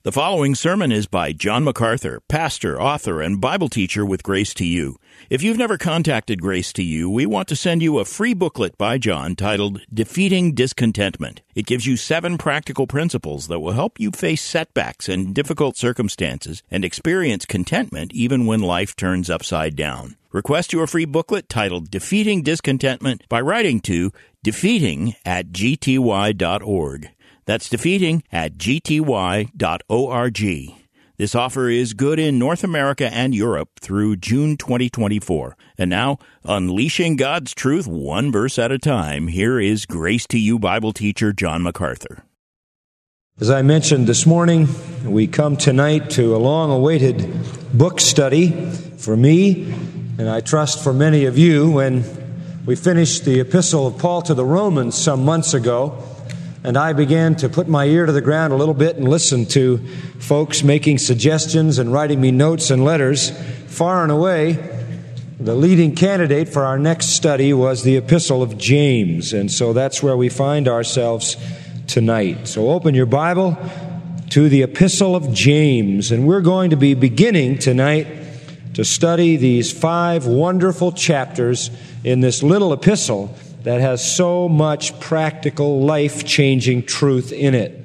The following sermon is by John MacArthur, pastor, author, and Bible teacher with Grace to You. If you've never contacted Grace to You, we want to send you a free booklet by John titled Defeating Discontentment. It gives you 7 practical principles that will help you face setbacks and difficult circumstances and experience contentment even when life turns upside down. Request your free booklet titled Defeating Discontentment by writing to defeating@gty.org. That's defeating@gty.org. This offer is good in North America and Europe through June 2024. And now, unleashing God's truth one verse at a time, here is Grace to You Bible teacher John MacArthur. As I mentioned this morning, we come tonight to a long-awaited book study for me, and I trust for many of you. When we finished the epistle of Paul to the Romans some months ago, and I began to put my ear to the ground a little bit and listen to folks making suggestions and writing me notes and letters. Far and away, the leading candidate for our next study was the Epistle of James. And so that's where we find ourselves tonight. So open your Bible to the Epistle of James. And we're going to be beginning tonight to study these 5 wonderful chapters in this little epistle that has so much practical, life-changing truth in it.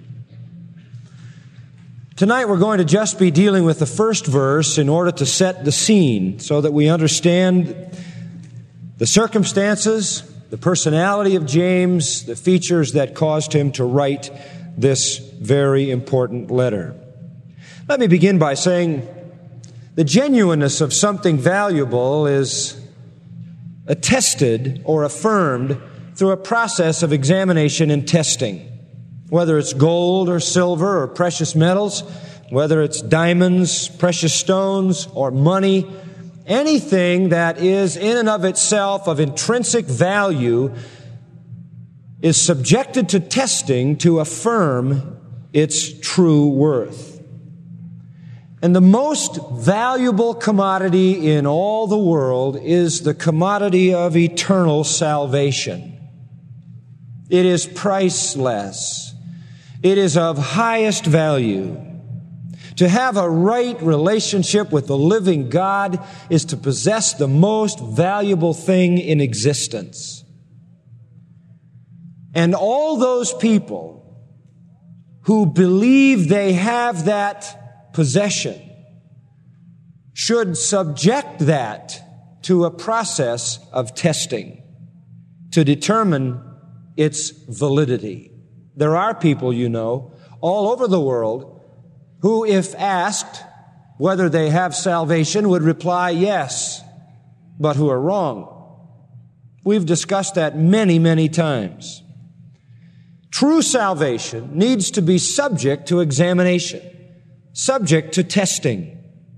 Tonight we're going to just be dealing with the first verse in order to set the scene so that we understand the circumstances, the personality of James, the features that caused him to write this very important letter. Let me begin by saying the genuineness of something valuable is attested or affirmed through a process of examination and testing. Whether it's gold or silver or precious metals, whether it's diamonds, precious stones, or money, anything that is in and of itself of intrinsic value is subjected to testing to affirm its true worth. And the most valuable commodity in all the world is the commodity of eternal salvation. It is priceless. It is of highest value. To have a right relationship with the living God is to possess the most valuable thing in existence. And all those people who believe they have that possession should subject that to a process of testing to determine its validity. There are people, you know, all over the world who, if asked whether they have salvation, would reply yes, but who are wrong. We've discussed that many, many times. True salvation needs to be subject to examination, subject to testing.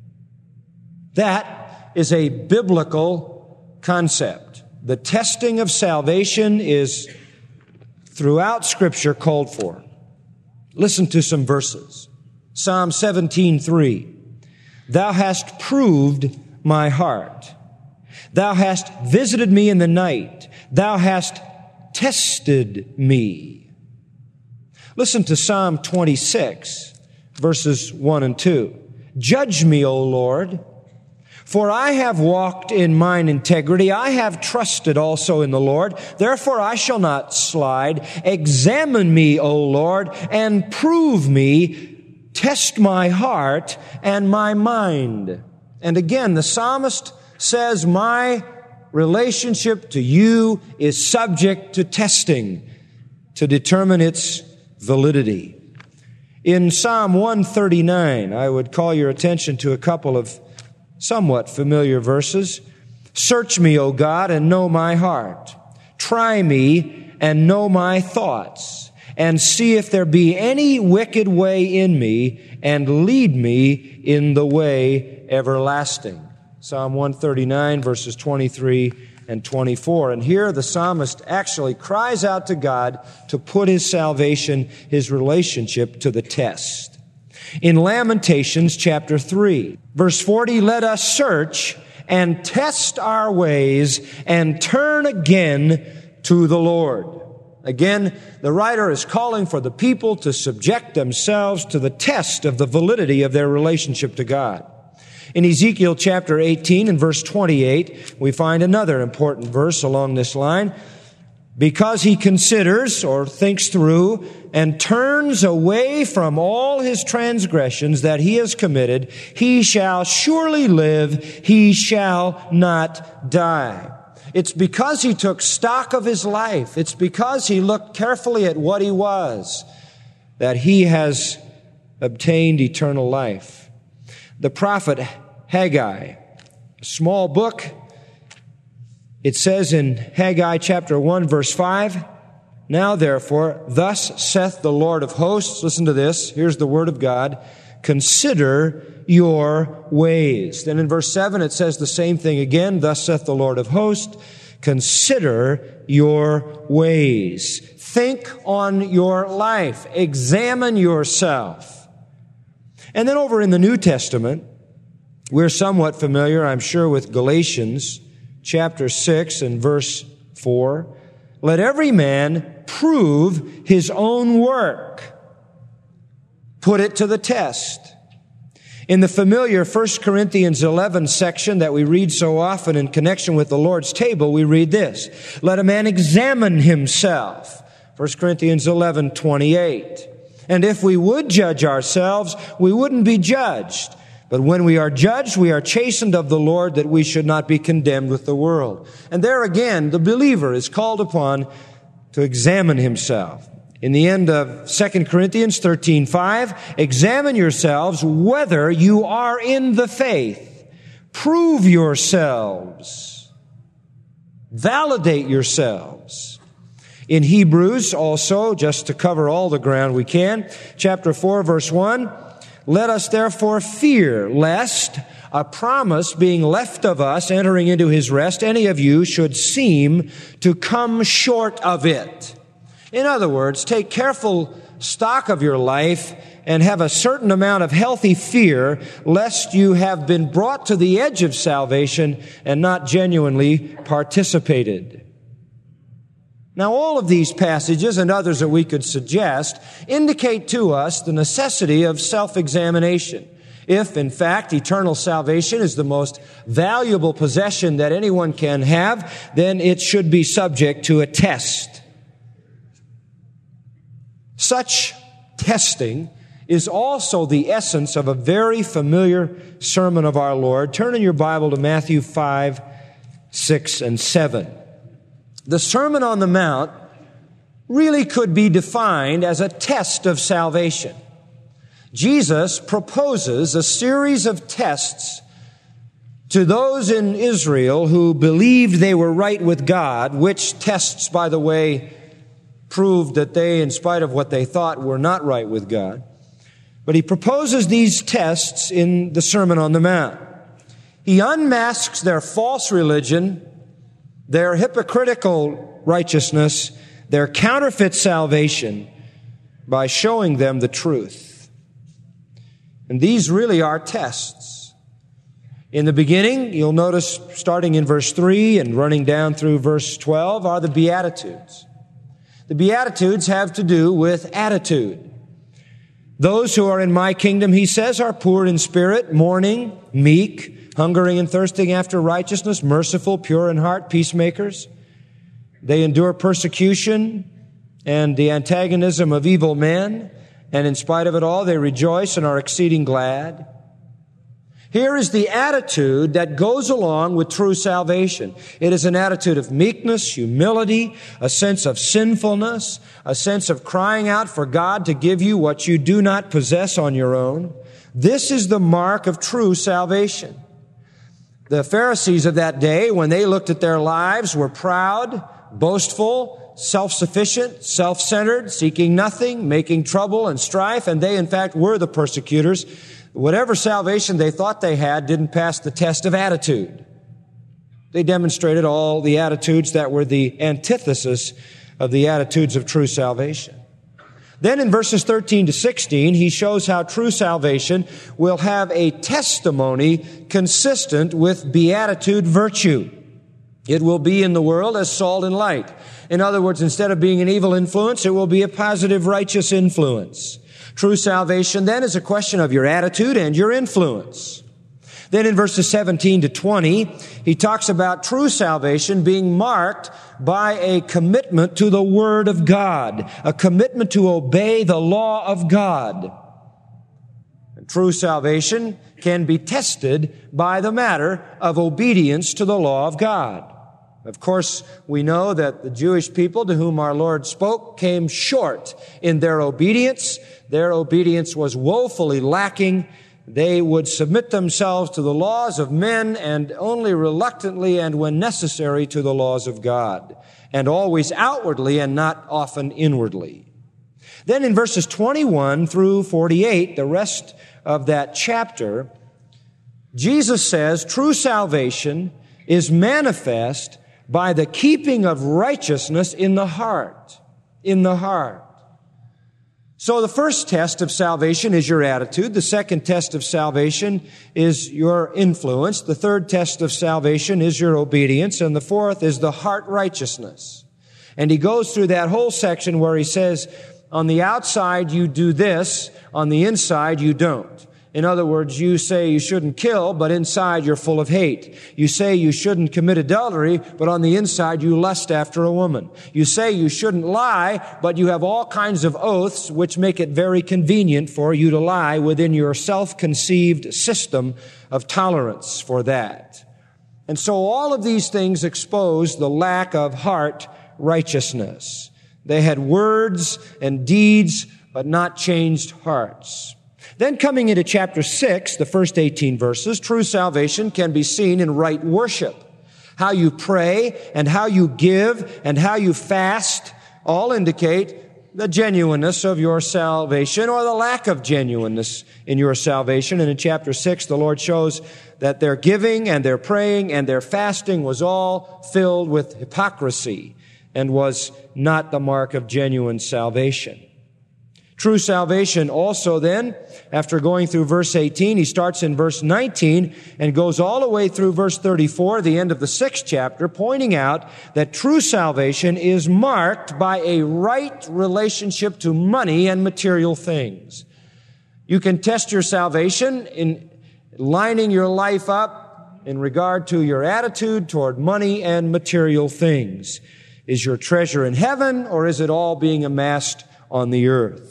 That is a biblical concept. The testing of salvation is throughout Scripture called for. Listen to some verses. Psalm 17:3. Thou hast proved my heart. Thou hast visited me in the night. Thou hast tested me. Listen to Psalm 26. Verses 1 and 2. Judge me, O Lord, for I have walked in mine integrity. I have trusted also in the Lord. Therefore I shall not slide. Examine me, O Lord, and prove me. Test my heart and my mind. And again, the psalmist says, my relationship to you is subject to testing to determine its validity. In Psalm 139, I would call your attention to a couple of somewhat familiar verses. Search me, O God, and know my heart. Try me and know my thoughts, and see if there be any wicked way in me, and lead me in the way everlasting. Psalm 139, verses 23 and 24. And here the psalmist actually cries out to God to put his salvation, his relationship to the test. In Lamentations chapter 3, verse 40, let us search and test our ways and turn again to the Lord. Again, the writer is calling for the people to subject themselves to the test of the validity of their relationship to God. In Ezekiel chapter 18 and verse 28, we find another important verse along this line. Because he considers or thinks through and turns away from all his transgressions that he has committed, he shall surely live, he shall not die. It's because he took stock of his life. It's because he looked carefully at what he was that he has obtained eternal life. The prophet Haggai, a small book, it says in Haggai chapter 1 verse 5, "Now therefore, thus saith the Lord of hosts," listen to this, here's the word of God, "consider your ways." Then in verse 7 it says the same thing again, "Thus saith the Lord of hosts, consider your ways." Think on your life. Examine yourself. And then over in the New Testament, we're somewhat familiar, I'm sure, with Galatians chapter 6 and verse 4. "Let every man prove his own work. Put it to the test." In the familiar 1 Corinthians 11 section that we read so often in connection with the Lord's table, we read this, "Let a man examine himself." 1 Corinthians 11:28. "And if we would judge ourselves, we wouldn't be judged. But when we are judged, we are chastened of the Lord, that we should not be condemned with the world." And there again, the believer is called upon to examine himself. In the end of 2 Corinthians 13:5, "Examine yourselves whether you are in the faith. Prove yourselves. Validate yourselves." In Hebrews also, just to cover all the ground we can, chapter 4, verse 1, "Let us therefore fear, lest a promise being left of us entering into his rest, any of you should seem to come short of it." In other words, take careful stock of your life and have a certain amount of healthy fear lest you have been brought to the edge of salvation and not genuinely participated. Now, all of these passages and others that we could suggest indicate to us the necessity of self-examination. If, in fact, eternal salvation is the most valuable possession that anyone can have, then it should be subject to a test. Such testing is also the essence of a very familiar sermon of our Lord. Turn in your Bible to Matthew 5, 6, and 7. The Sermon on the Mount really could be defined as a test of salvation. Jesus proposes a series of tests to those in Israel who believed they were right with God, which tests, by the way, proved that they, in spite of what they thought, were not right with God. But he proposes these tests in the Sermon on the Mount. He unmasks their false religion, their hypocritical righteousness, their counterfeit salvation, by showing them the truth. And these really are tests. In the beginning, you'll notice, starting in verse 3 and running down through verse 12, are the Beatitudes. The Beatitudes have to do with attitude. Those who are in my kingdom, he says, are poor in spirit, mourning, meek, hungering and thirsting after righteousness, merciful, pure in heart, peacemakers. They endure persecution and the antagonism of evil men, and in spite of it all, they rejoice and are exceeding glad. Here is the attitude that goes along with true salvation. It is an attitude of meekness, humility, a sense of sinfulness, a sense of crying out for God to give you what you do not possess on your own. This is the mark of true salvation. The Pharisees of that day, when they looked at their lives, were proud, boastful, self-sufficient, self-centered, seeking nothing, making trouble and strife, and they, in fact, were the persecutors. Whatever salvation they thought they had didn't pass the test of attitude. They demonstrated all the attitudes that were the antithesis of the attitudes of true salvation. Then in verses 13 to 16, he shows how true salvation will have a testimony consistent with beatitude virtue. It will be in the world as salt and light. In other words, instead of being an evil influence, it will be a positive, righteous influence. True salvation then is a question of your attitude and your influence. Then in verses 17 to 20, he talks about true salvation being marked by a commitment to the Word of God, a commitment to obey the law of God. And true salvation can be tested by the matter of obedience to the law of God. Of course, we know that the Jewish people to whom our Lord spoke came short in their obedience. Their obedience was woefully lacking. They would submit themselves to the laws of men and only reluctantly and when necessary to the laws of God, and always outwardly and not often inwardly. Then in verses 21 through 48, the rest of that chapter, Jesus says true salvation is manifest by the keeping of righteousness in the heart. In the heart. So the first test of salvation is your attitude. The second test of salvation is your influence. The third test of salvation is your obedience. And the fourth is the heart righteousness. And he goes through that whole section where he says, on the outside you do this, on the inside you don't. In other words, you say you shouldn't kill, but inside you're full of hate. You say you shouldn't commit adultery, but on the inside you lust after a woman. You say you shouldn't lie, but you have all kinds of oaths which make it very convenient for you to lie within your self-conceived system of tolerance for that. And so all of these things expose the lack of heart righteousness. They had words and deeds, but not changed hearts. Then coming into chapter 6, the first 18 verses, true salvation can be seen in right worship. How you pray and how you give and how you fast all indicate the genuineness of your salvation or the lack of genuineness in your salvation. And in chapter 6, the Lord shows that their giving and their praying and their fasting was all filled with hypocrisy and was not the mark of genuine salvation. True salvation also then, after going through verse 18, he starts in verse 19 and goes all the way through verse 34, the end of the 6th chapter, pointing out that true salvation is marked by a right relationship to money and material things. You can test your salvation in lining your life up in regard to your attitude toward money and material things. Is your treasure in heaven, or is it all being amassed on the earth?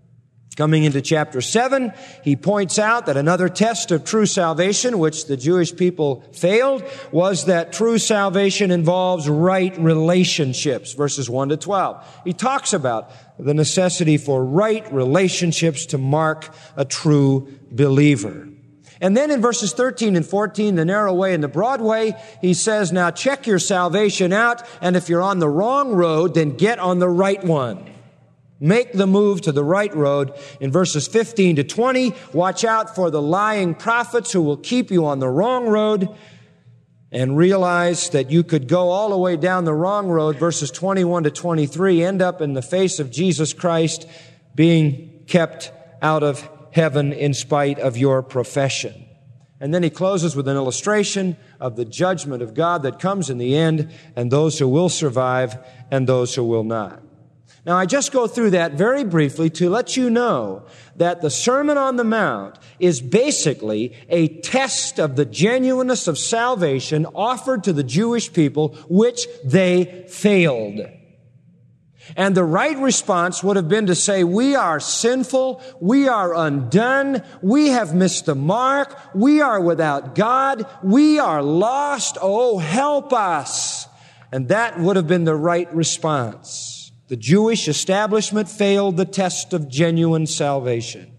Coming into chapter 7, he points out that another test of true salvation, which the Jewish people failed, was that true salvation involves right relationships, verses 1 to 12. He talks about the necessity for right relationships to mark a true believer. And then in verses 13 and 14, the narrow way and the broad way, he says, now check your salvation out, and if you're on the wrong road, then get on the right one. Make the move to the right road. In verses 15 to 20, watch out for the lying prophets who will keep you on the wrong road, and realize that you could go all the way down the wrong road, verses 21 to 23, end up in the face of Jesus Christ being kept out of heaven in spite of your profession. And then he closes with an illustration of the judgment of God that comes in the end, and those who will survive and those who will not. Now, I just go through that very briefly to let you know that the Sermon on the Mount is basically a test of the genuineness of salvation offered to the Jewish people, which they failed. And the right response would have been to say, we are sinful, we are undone, we have missed the mark, we are without God, we are lost, oh, help us. And that would have been the right response. The Jewish establishment failed the test of genuine salvation.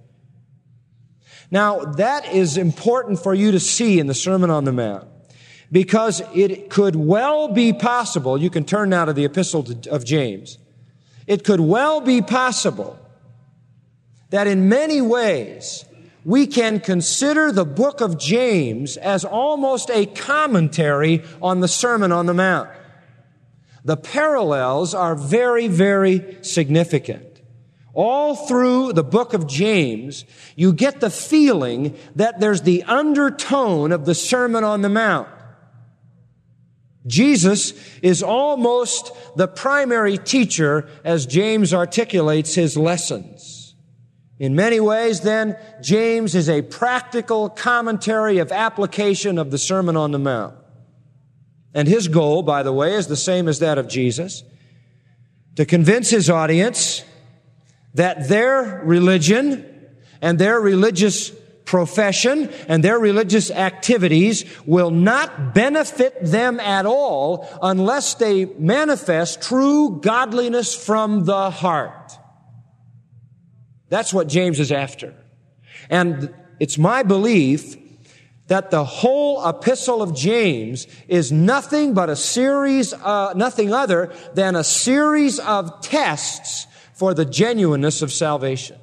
Now, that is important for you to see in the Sermon on the Mount, because it could well be possible, you can turn now to the Epistle of James, it could well be possible that in many ways we can consider the book of James as almost a commentary on the Sermon on the Mount. The parallels are very, very significant. All through the book of James, you get the feeling that there's the undertone of the Sermon on the Mount. Jesus is almost the primary teacher as James articulates his lessons. In many ways, then, James is a practical commentary of application of the Sermon on the Mount. And his goal, by the way, is the same as that of Jesus, to convince his audience that their religion and their religious profession and their religious activities will not benefit them at all unless they manifest true godliness from the heart. That's what James is after. And it's my belief that the whole epistle of James is nothing but nothing other than a series of tests for the genuineness of salvation.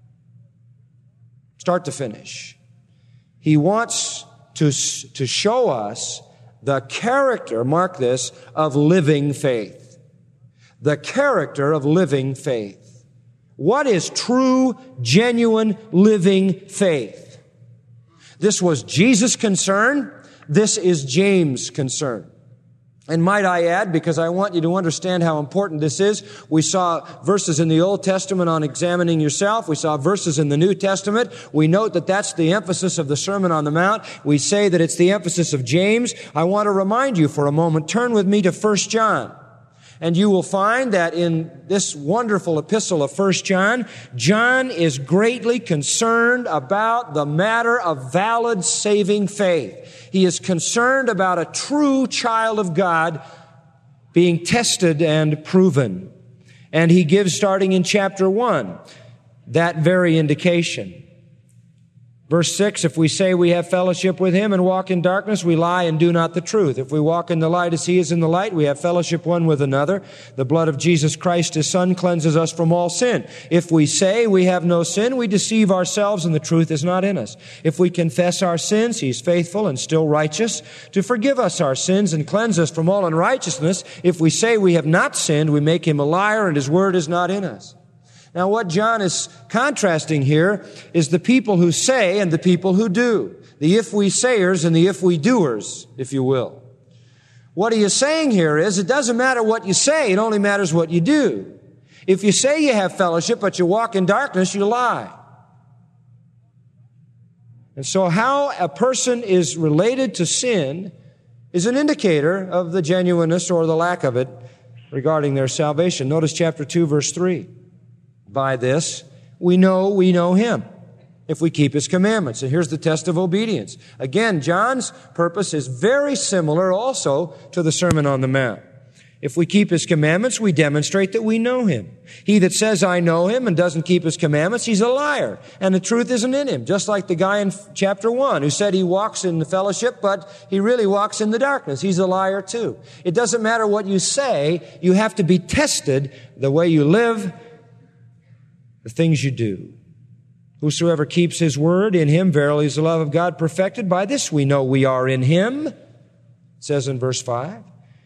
Start to finish. He wants to show us the character, mark this, of living faith. The character of living faith. What is true, genuine, living faith? This was Jesus' concern. This is James' concern. And might I add, because I want you to understand how important this is, we saw verses in the Old Testament on examining yourself. We saw verses in the New Testament. We note that that's the emphasis of the Sermon on the Mount. We say that it's the emphasis of James. I want to remind you for a moment, turn with me to 1 John. And you will find that in this wonderful epistle of 1 John, John is greatly concerned about the matter of valid saving faith. He is concerned about a true child of God being tested and proven. And he gives, starting in chapter 1, that very indication. Verse 6, if we say we have fellowship with him and walk in darkness, we lie and do not the truth. If we walk in the light as he is in the light, we have fellowship one with another. The blood of Jesus Christ, his Son, cleanses us from all sin. If we say we have no sin, we deceive ourselves and the truth is not in us. If we confess our sins, he's faithful and still righteous to forgive us our sins and cleanse us from all unrighteousness. If we say we have not sinned, we make him a liar and his word is not in us. Now, what John is contrasting here is the people who say and the people who do. The if-we-sayers and the if-we-doers, if you will. What he is saying here is, it doesn't matter what you say, it only matters what you do. If you say you have fellowship, but you walk in darkness, you lie. And so how a person is related to sin is an indicator of the genuineness or the lack of it regarding their salvation. Notice chapter 2, verse 3. By this, we know him, if we keep his commandments. And here's the test of obedience. Again, John's purpose is very similar also to the Sermon on the Mount. If we keep his commandments, we demonstrate that we know him. He that says, I know him, and doesn't keep his commandments, he's a liar, and the truth isn't in him. Just like the guy in chapter 1 who said he walks in the fellowship, but he really walks in the darkness. He's a liar too. It doesn't matter what you say, you have to be tested the way you live, the things you do. Whosoever keeps his word, in him verily is the love of God perfected. By this we know we are in him, it says in verse 5.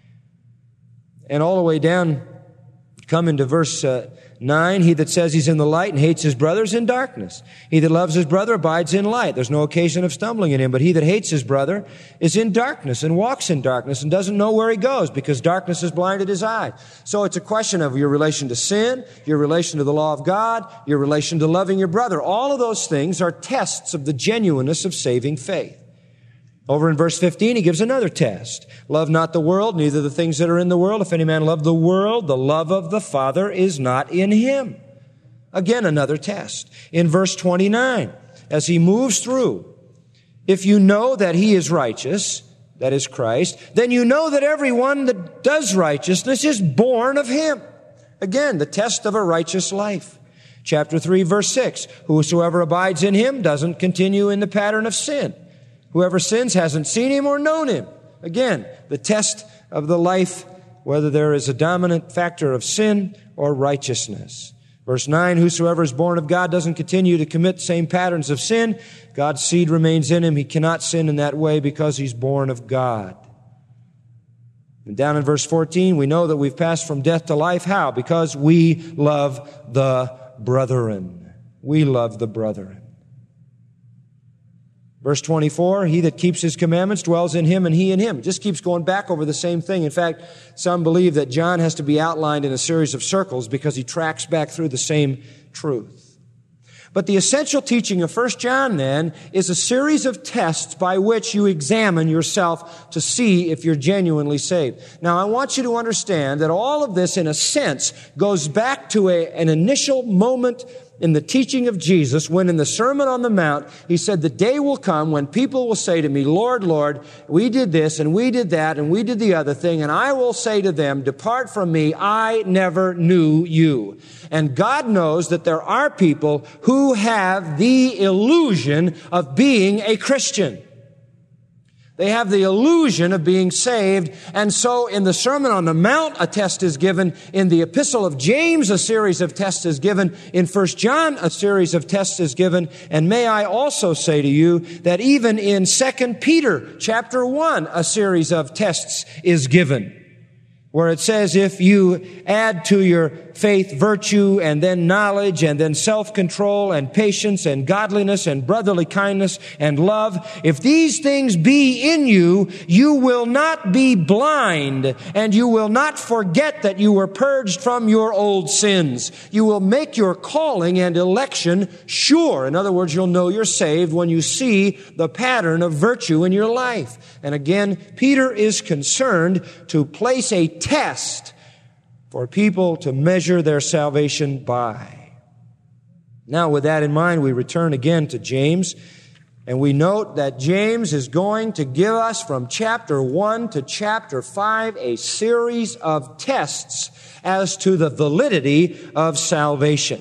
And all the way down, come into verse 9, he that says he's in the light and hates his brother is in darkness. He that loves his brother abides in light. There's no occasion of stumbling in him. But he that hates his brother is in darkness and walks in darkness and doesn't know where he goes because darkness has blinded his eyes. So it's a question of your relation to sin, your relation to the law of God, your relation to loving your brother. All of those things are tests of the genuineness of saving faith. Over in verse 15, he gives another test. Love not the world, neither the things that are in the world. If any man love the world, the love of the Father is not in him. Again, another test. In verse 29, as he moves through, if you know that he is righteous, that is Christ, then you know that everyone that does righteousness is born of him. Again, the test of a righteous life. Chapter 3, verse 6, whosoever abides in him doesn't continue in the pattern of sin. Whoever sins hasn't seen him or known him. Again, the test of the life, whether there is a dominant factor of sin or righteousness. Verse 9, whosoever is born of God doesn't continue to commit the same patterns of sin. God's seed remains in him. He cannot sin in that way because he's born of God. And down in verse 14, we know that we've passed from death to life. How? Because we love the brethren. We love the brethren. Verse 24, he that keeps his commandments dwells in him and he in him. It just keeps going back over the same thing. In fact, some believe that John has to be outlined in a series of circles because he tracks back through the same truth. But the essential teaching of 1 John then is a series of tests by which you examine yourself to see if you're genuinely saved. Now, I want you to understand that all of this, in a sense, goes back to an initial moment in the teaching of Jesus when in the Sermon on the Mount, he said, the day will come when people will say to me, Lord, Lord, we did this and we did that and we did the other thing, and I will say to them, depart from me, I never knew you. And God knows that there are people who have the illusion of being a Christian. They have the illusion of being saved. And so in the Sermon on the Mount, a test is given. In the Epistle of James, a series of tests is given. In 1 John, a series of tests is given. And may I also say to you that even in 2 Peter chapter 1, a series of tests is given, where it says, if you add to your faith virtue and then knowledge and then self-control and patience and godliness and brotherly kindness and love, if these things be in you, you will not be blind and you will not forget that you were purged from your old sins. You will make your calling and election sure. In other words, you'll know you're saved when you see the pattern of virtue in your life. And again, Peter is concerned to place a test for people to measure their salvation by. Now, with that in mind, we return again to James, and we note that James is going to give us from chapter 1 to chapter 5 a series of tests as to the validity of salvation.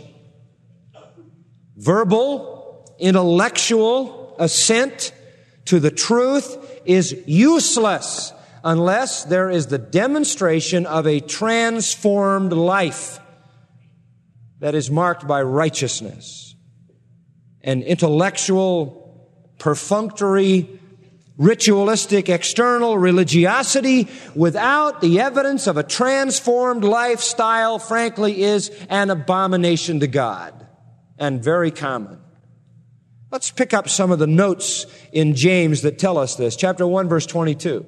Verbal, intellectual assent to the truth is useless unless there is the demonstration of a transformed life that is marked by righteousness. An intellectual, perfunctory, ritualistic, external religiosity without the evidence of a transformed lifestyle, frankly, is an abomination to God and very common. Let's pick up some of the notes in James that tell us this. Chapter 1, verse 22.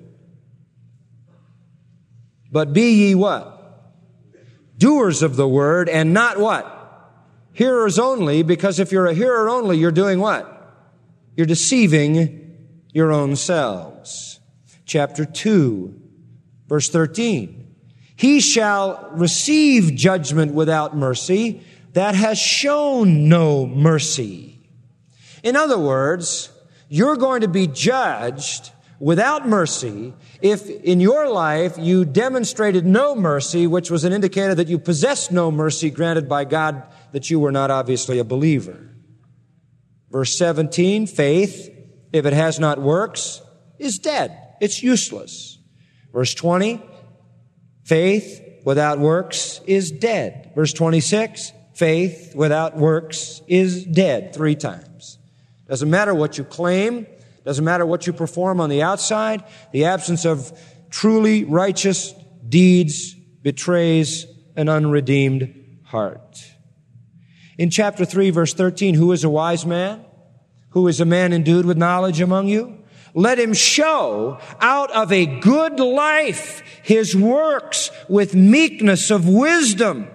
But be ye what? Doers of the word, and not what? Hearers only, because if you're a hearer only, you're doing what? You're deceiving your own selves. Chapter 2, verse 13. He shall receive judgment without mercy that has shown no mercy. In other words, you're going to be judged without mercy if in your life you demonstrated no mercy, which was an indicator that you possessed no mercy granted by God, that you were not obviously a believer. Verse 17, faith, if it has not works, is dead. It's useless. Verse 20, faith without works is dead. Verse 26, faith without works is dead 3 times. Doesn't matter what you claim. Doesn't matter what you perform on the outside. The absence of truly righteous deeds betrays an unredeemed heart. In chapter 3, verse 13, who is a wise man? Who is a man endued with knowledge among you? Let him show out of a good life his works with meekness of wisdom.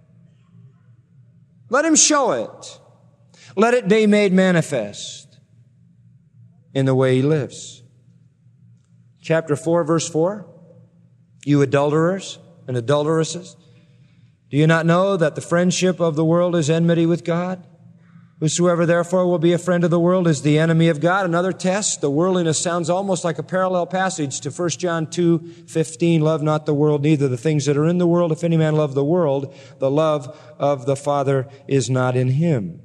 Let him show it. Let it be made manifest in the way he lives. Chapter 4, verse 4. You adulterers and adulteresses, do you not know that the friendship of the world is enmity with God? Whosoever therefore will be a friend of the world is the enemy of God. Another test, the worldliness sounds almost like a parallel passage to 1 John 2:15. Love not the world, neither the things that are in the world. If any man love the world, the love of the Father is not in him.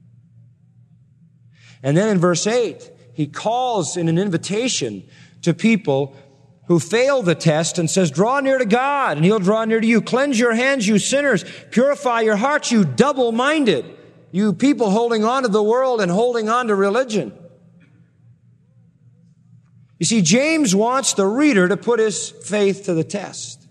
And then in verse 8, he calls in an invitation to people who fail the test and says, draw near to God and he'll draw near to you. Cleanse your hands, you sinners. Purify your hearts, you double-minded. You people holding on to the world and holding on to religion. You see, James wants the reader to put his faith to the test.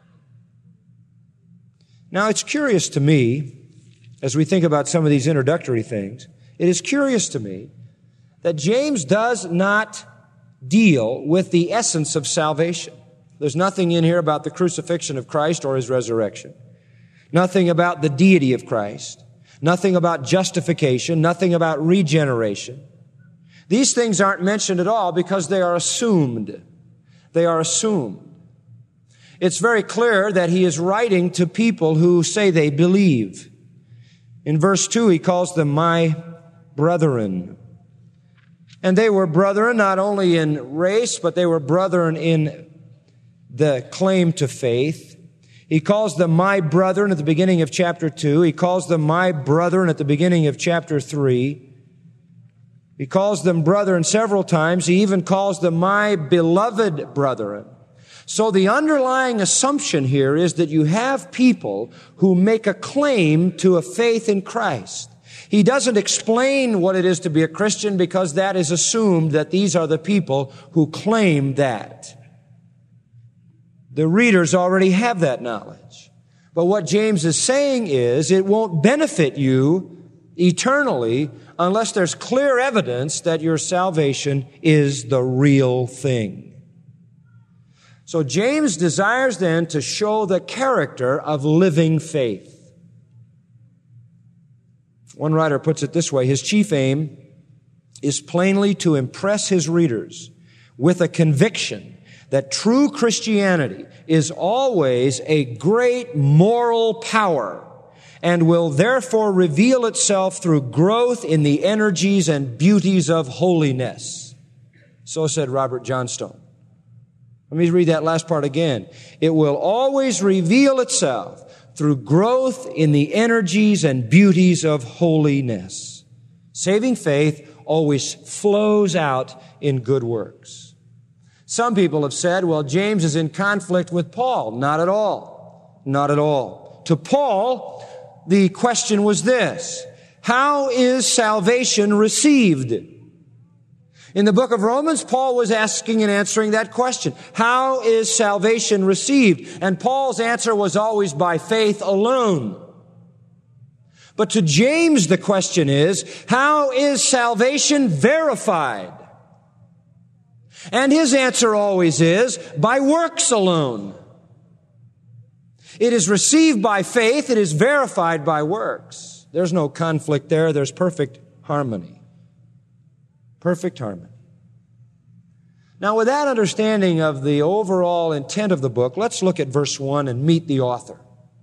Now, it's curious to me, as we think about some of these introductory things, it is curious to me that James does not deal with the essence of salvation. There's nothing in here about the crucifixion of Christ or his resurrection. Nothing about the deity of Christ. Nothing about justification. Nothing about regeneration. These things aren't mentioned at all because they are assumed. They are assumed. It's very clear that he is writing to people who say they believe. In verse 2, he calls them my brethren. And they were brethren not only in race, but they were brethren in the claim to faith. He calls them my brethren at the beginning of chapter 2. He calls them my brethren at the beginning of chapter 3. He calls them brethren several times. He even calls them my beloved brethren. So the underlying assumption here is that you have people who make a claim to a faith in Christ. He doesn't explain what it is to be a Christian because that is assumed that these are the people who claim that. The readers already have that knowledge. But what James is saying is it won't benefit you eternally unless there's clear evidence that your salvation is the real thing. So James desires then to show the character of living faith. One writer puts it this way: his chief aim is plainly to impress his readers with a conviction that true Christianity is always a great moral power and will therefore reveal itself through growth in the energies and beauties of holiness. So said Robert Johnstone. Let me read that last part again. It will always reveal itself through growth in the energies and beauties of holiness. Saving faith always flows out in good works. Some people have said, well, James is in conflict with Paul. Not at all. Not at all. To Paul, the question was this: how is salvation received? In the book of Romans, Paul was asking and answering that question. How is salvation received? And Paul's answer was always by faith alone. But to James, the question is, how is salvation verified? And his answer always is, by works alone. It is received by faith. It is verified by works. There's no conflict there. There's perfect harmony. Perfect harmony. Now, with that understanding of the overall intent of the book, let's look at verse 1 and meet the author.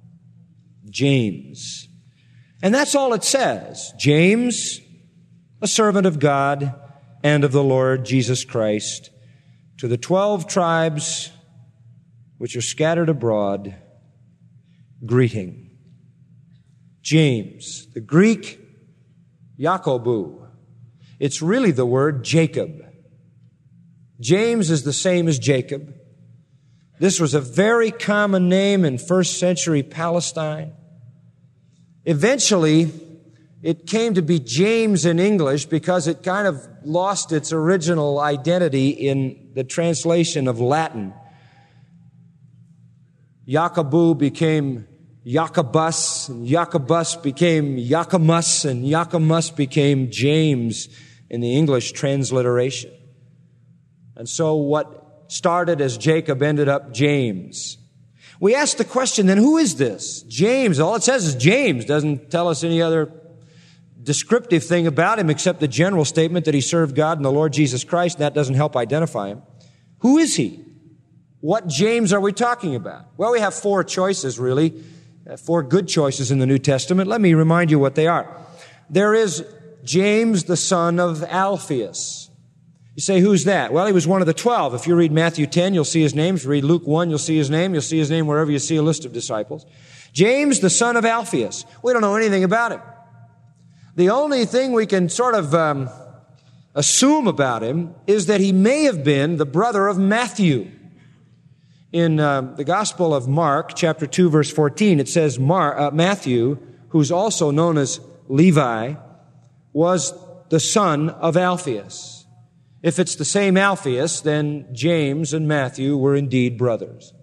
James. And that's all it says. James, a servant of God and of the Lord Jesus Christ, to the 12 tribes which are scattered abroad, greeting. James, the Greek Yakobu. It's really the word Jacob. James is the same as Jacob. This was a very common name in first century Palestine. Eventually, it came to be James in English because it kind of lost its original identity in the translation of Latin. Jacobu became Jacobus, and Jacobus became Jacomus, and Jacomus became James in the English transliteration. And so what started as Jacob ended up James. We ask the question, then, who is this? James. All it says is James. Doesn't tell us any other descriptive thing about him except the general statement that he served God and the Lord Jesus Christ, and that doesn't help identify him. Who is he? What James are we talking about? Well, we have 4 choices, really. 4 good choices in the New Testament. Let me remind you what they are. There is James, the son of Alphaeus. You say, who's that? Well, he was one of the 12. If you read Matthew 10, you'll see his name. If you read Luke 1, you'll see his name. You'll see his name wherever you see a list of disciples. James, the son of Alphaeus. We don't know anything about him. The only thing we can sort of assume about him is that he may have been the brother of Matthew. In the Gospel of Mark, chapter 2, verse 14, it says Matthew, who's also known as Levi, was the son of Alphaeus. If it's the same Alphaeus, then James and Matthew were indeed brothers.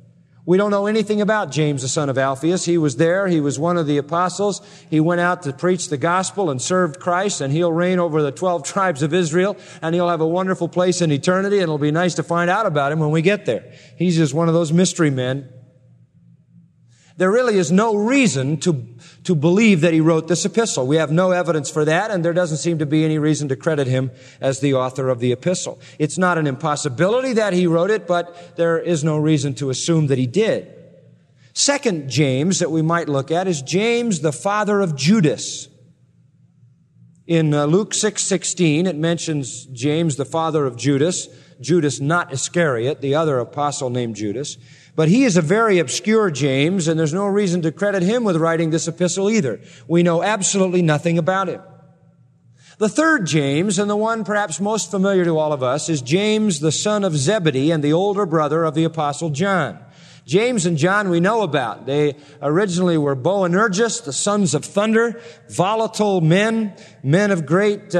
We don't know anything about James, the son of Alphaeus. He was there. He was one of the apostles. He went out to preach the gospel and served Christ, and he'll reign over the 12 tribes of Israel, and he'll have a wonderful place in eternity, and it'll be nice to find out about him when we get there. He's just one of those mystery men. There really is no reason to believe that he wrote this epistle. We have no evidence for that, and there doesn't seem to be any reason to credit him as the author of the epistle. It's not an impossibility that he wrote it, but there is no reason to assume that he did. Second James that we might look at is James, the father of Judas. In Luke 6:16, it mentions James, the father of Judas. Judas, not Iscariot, the other apostle named Judas. But he is a very obscure James, and there's no reason to credit him with writing this epistle either. We know absolutely nothing about him. The third James, and the one perhaps most familiar to all of us, is James, the son of Zebedee and the older brother of the apostle John. James and John we know about. They originally were Boanerges, the sons of thunder, volatile men of great,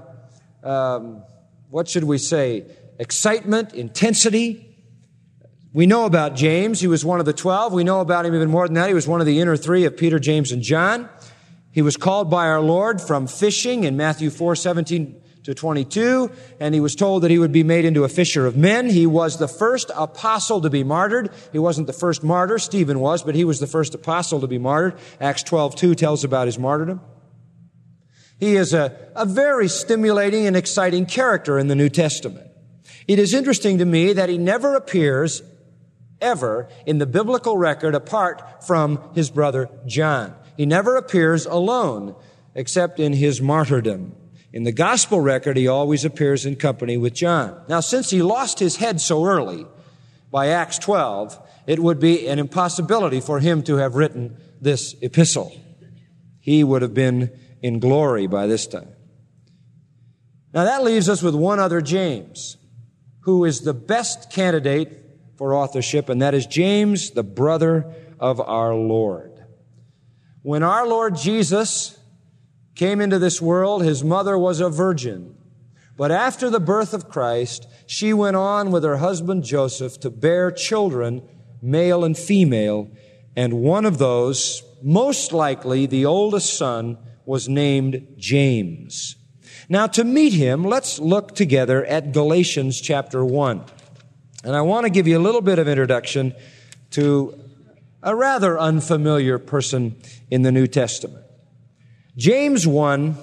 excitement, intensity. We know about James. He was one of the 12. We know about him even more than that. He was one of the inner three of Peter, James, and John. He was called by our Lord from fishing in Matthew 4:17-22, and he was told that he would be made into a fisher of men. He was the first apostle to be martyred. He wasn't the first martyr. Stephen was, but he was the first apostle to be martyred. Acts 12:2 tells about his martyrdom. He is a very stimulating and exciting character in the New Testament. It is interesting to me that he never appears ever in the biblical record apart from his brother John. He never appears alone except in his martyrdom. In the gospel record, he always appears in company with John. Now, since he lost his head so early, by Acts 12, it would be an impossibility for him to have written this epistle. He would have been in glory by this time. Now, that leaves us with one other James, who is the best candidate for authorship, and that is James, the brother of our Lord. When our Lord Jesus came into this world, his mother was a virgin. But after the birth of Christ, she went on with her husband Joseph to bear children, male and female, and one of those, most likely the oldest son, was named James. Now, to meet him, let's look together at Galatians chapter 1. And I want to give you a little bit of introduction to a rather unfamiliar person in the New Testament. Galatians 1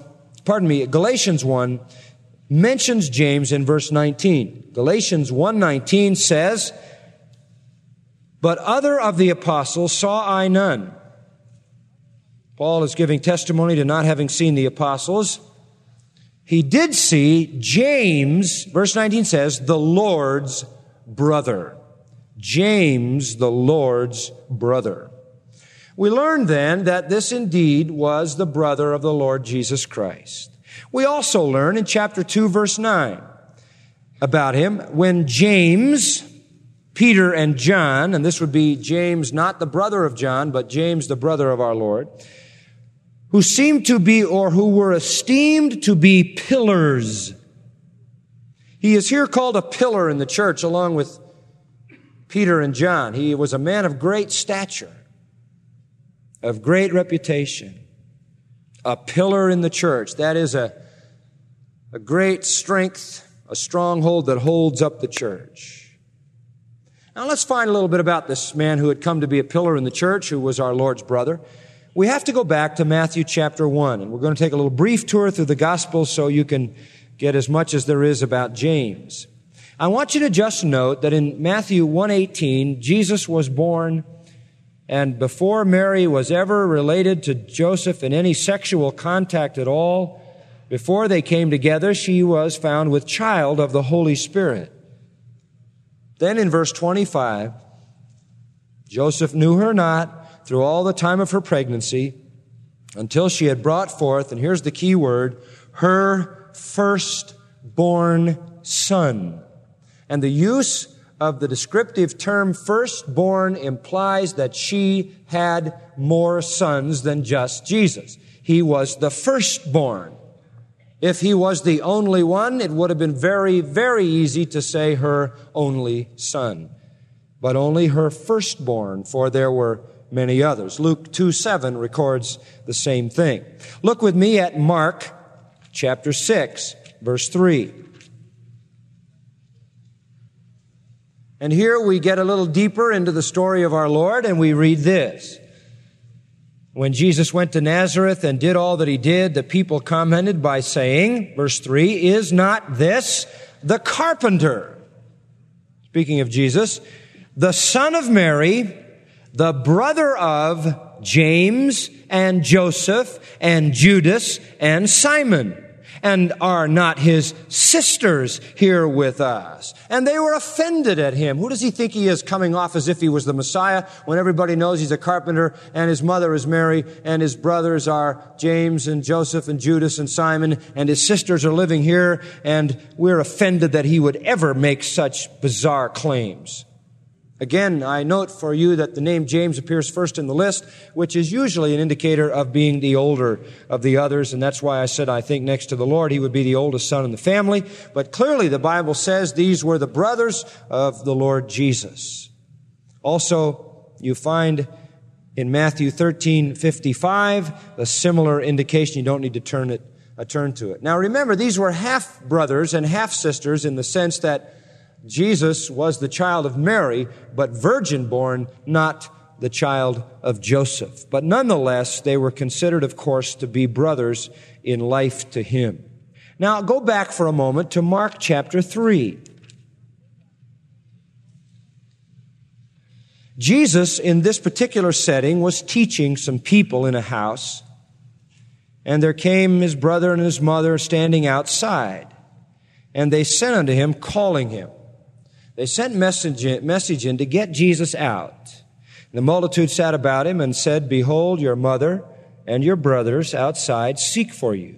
mentions James in verse 19. Galatians 1:19 says, "But other of the apostles saw I none." Paul is giving testimony to not having seen the apostles. He did see James, verse 19 says, the Lord's brother. James, the Lord's brother. We learn then that this indeed was the brother of the Lord Jesus Christ. We also learn in chapter 2, verse 9 about him when James, Peter, and John, and this would be James, not the brother of John, but James, the brother of our Lord, who seemed to be, or who were esteemed to be pillars. He is here called a pillar in the church along with Peter and John. He was a man of great stature, of great reputation, a pillar in the church. That is a great strength, a stronghold that holds up the church. Now let's find a little bit about this man who had come to be a pillar in the church, who was our Lord's brother. We have to go back to Matthew chapter 1, and we're going to take a little brief tour through the Gospels so you can get as much as there is about James. I want you to just note that in Matthew 1:18, Jesus was born, and before Mary was ever related to Joseph in any sexual contact at all, before they came together, she was found with child of the Holy Spirit. Then in verse 25, Joseph knew her not through all the time of her pregnancy until she had brought forth, and here's the key word, her firstborn son. And the use of the descriptive term firstborn implies that she had more sons than just Jesus. He was the firstborn. If he was the only one, it would have been very, very easy to say her only son. but only her firstborn, for there were many others. Luke 2:7 records the same thing. Look with me at Mark chapter 6, verse 3. And here we get a little deeper into the story of our Lord, and we read this. When Jesus went to Nazareth and did all that he did, the people commented by saying, verse 3, "Is not this the carpenter?" Speaking of Jesus, "the son of Mary, the brother of James and Joseph and Judas and Simon, and are not his sisters here with us?" And they were offended at him. Who does he think he is, coming off as if he was the Messiah, when everybody knows he's a carpenter, and his mother is Mary, and his brothers are James and Joseph and Judas and Simon, and his sisters are living here, and we're offended that he would ever make such bizarre claims. Again, I note for you that the name James appears first in the list, which is usually an indicator of being the older of the others, and that's why I said I think next to the Lord he would be the oldest son in the family. But clearly the Bible says these were the brothers of the Lord Jesus. Also, you find in Matthew 13:55 a similar indication. You don't need to turn to it. Now remember, these were half brothers and half sisters in the sense that Jesus was the child of Mary, but virgin born, not the child of Joseph. But nonetheless, they were considered, of course, to be brothers in life to him. Now, go back for a moment to Mark chapter 3. Jesus, in this particular setting, was teaching some people in a house, and there came his brother and his mother standing outside, and they sent unto him, calling him. They sent message in to get Jesus out. And the multitude sat about him and said, "Behold, your mother and your brothers outside seek for you."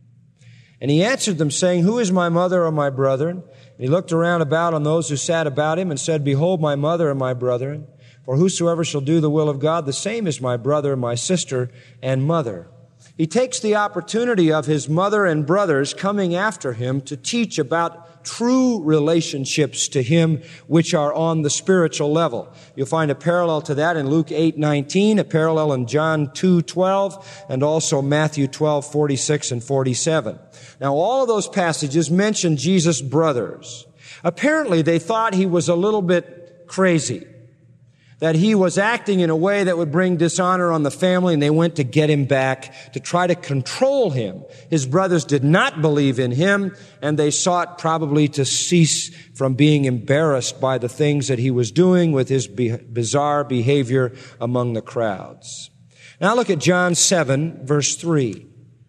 And he answered them, saying, "Who is my mother or my brethren?" And he looked around about on those who sat about him and said, "Behold, my mother and my brethren. For whosoever shall do the will of God, the same is my brother, my sister, and mother." He takes the opportunity of his mother and brothers coming after him to teach about true relationships to him which are on the spiritual level. You'll find a parallel to that in Luke 8:19, a parallel in John 2:12, and also Matthew 12:46 and 47. Now, all of those passages mention Jesus' brothers. Apparently, they thought he was a little bit crazy, that he was acting in a way that would bring dishonor on the family, and they went to get him back to try to control him. His brothers did not believe in him, and they sought probably to cease from being embarrassed by the things that he was doing with his bizarre behavior among the crowds. Now look at John 7, verse 3.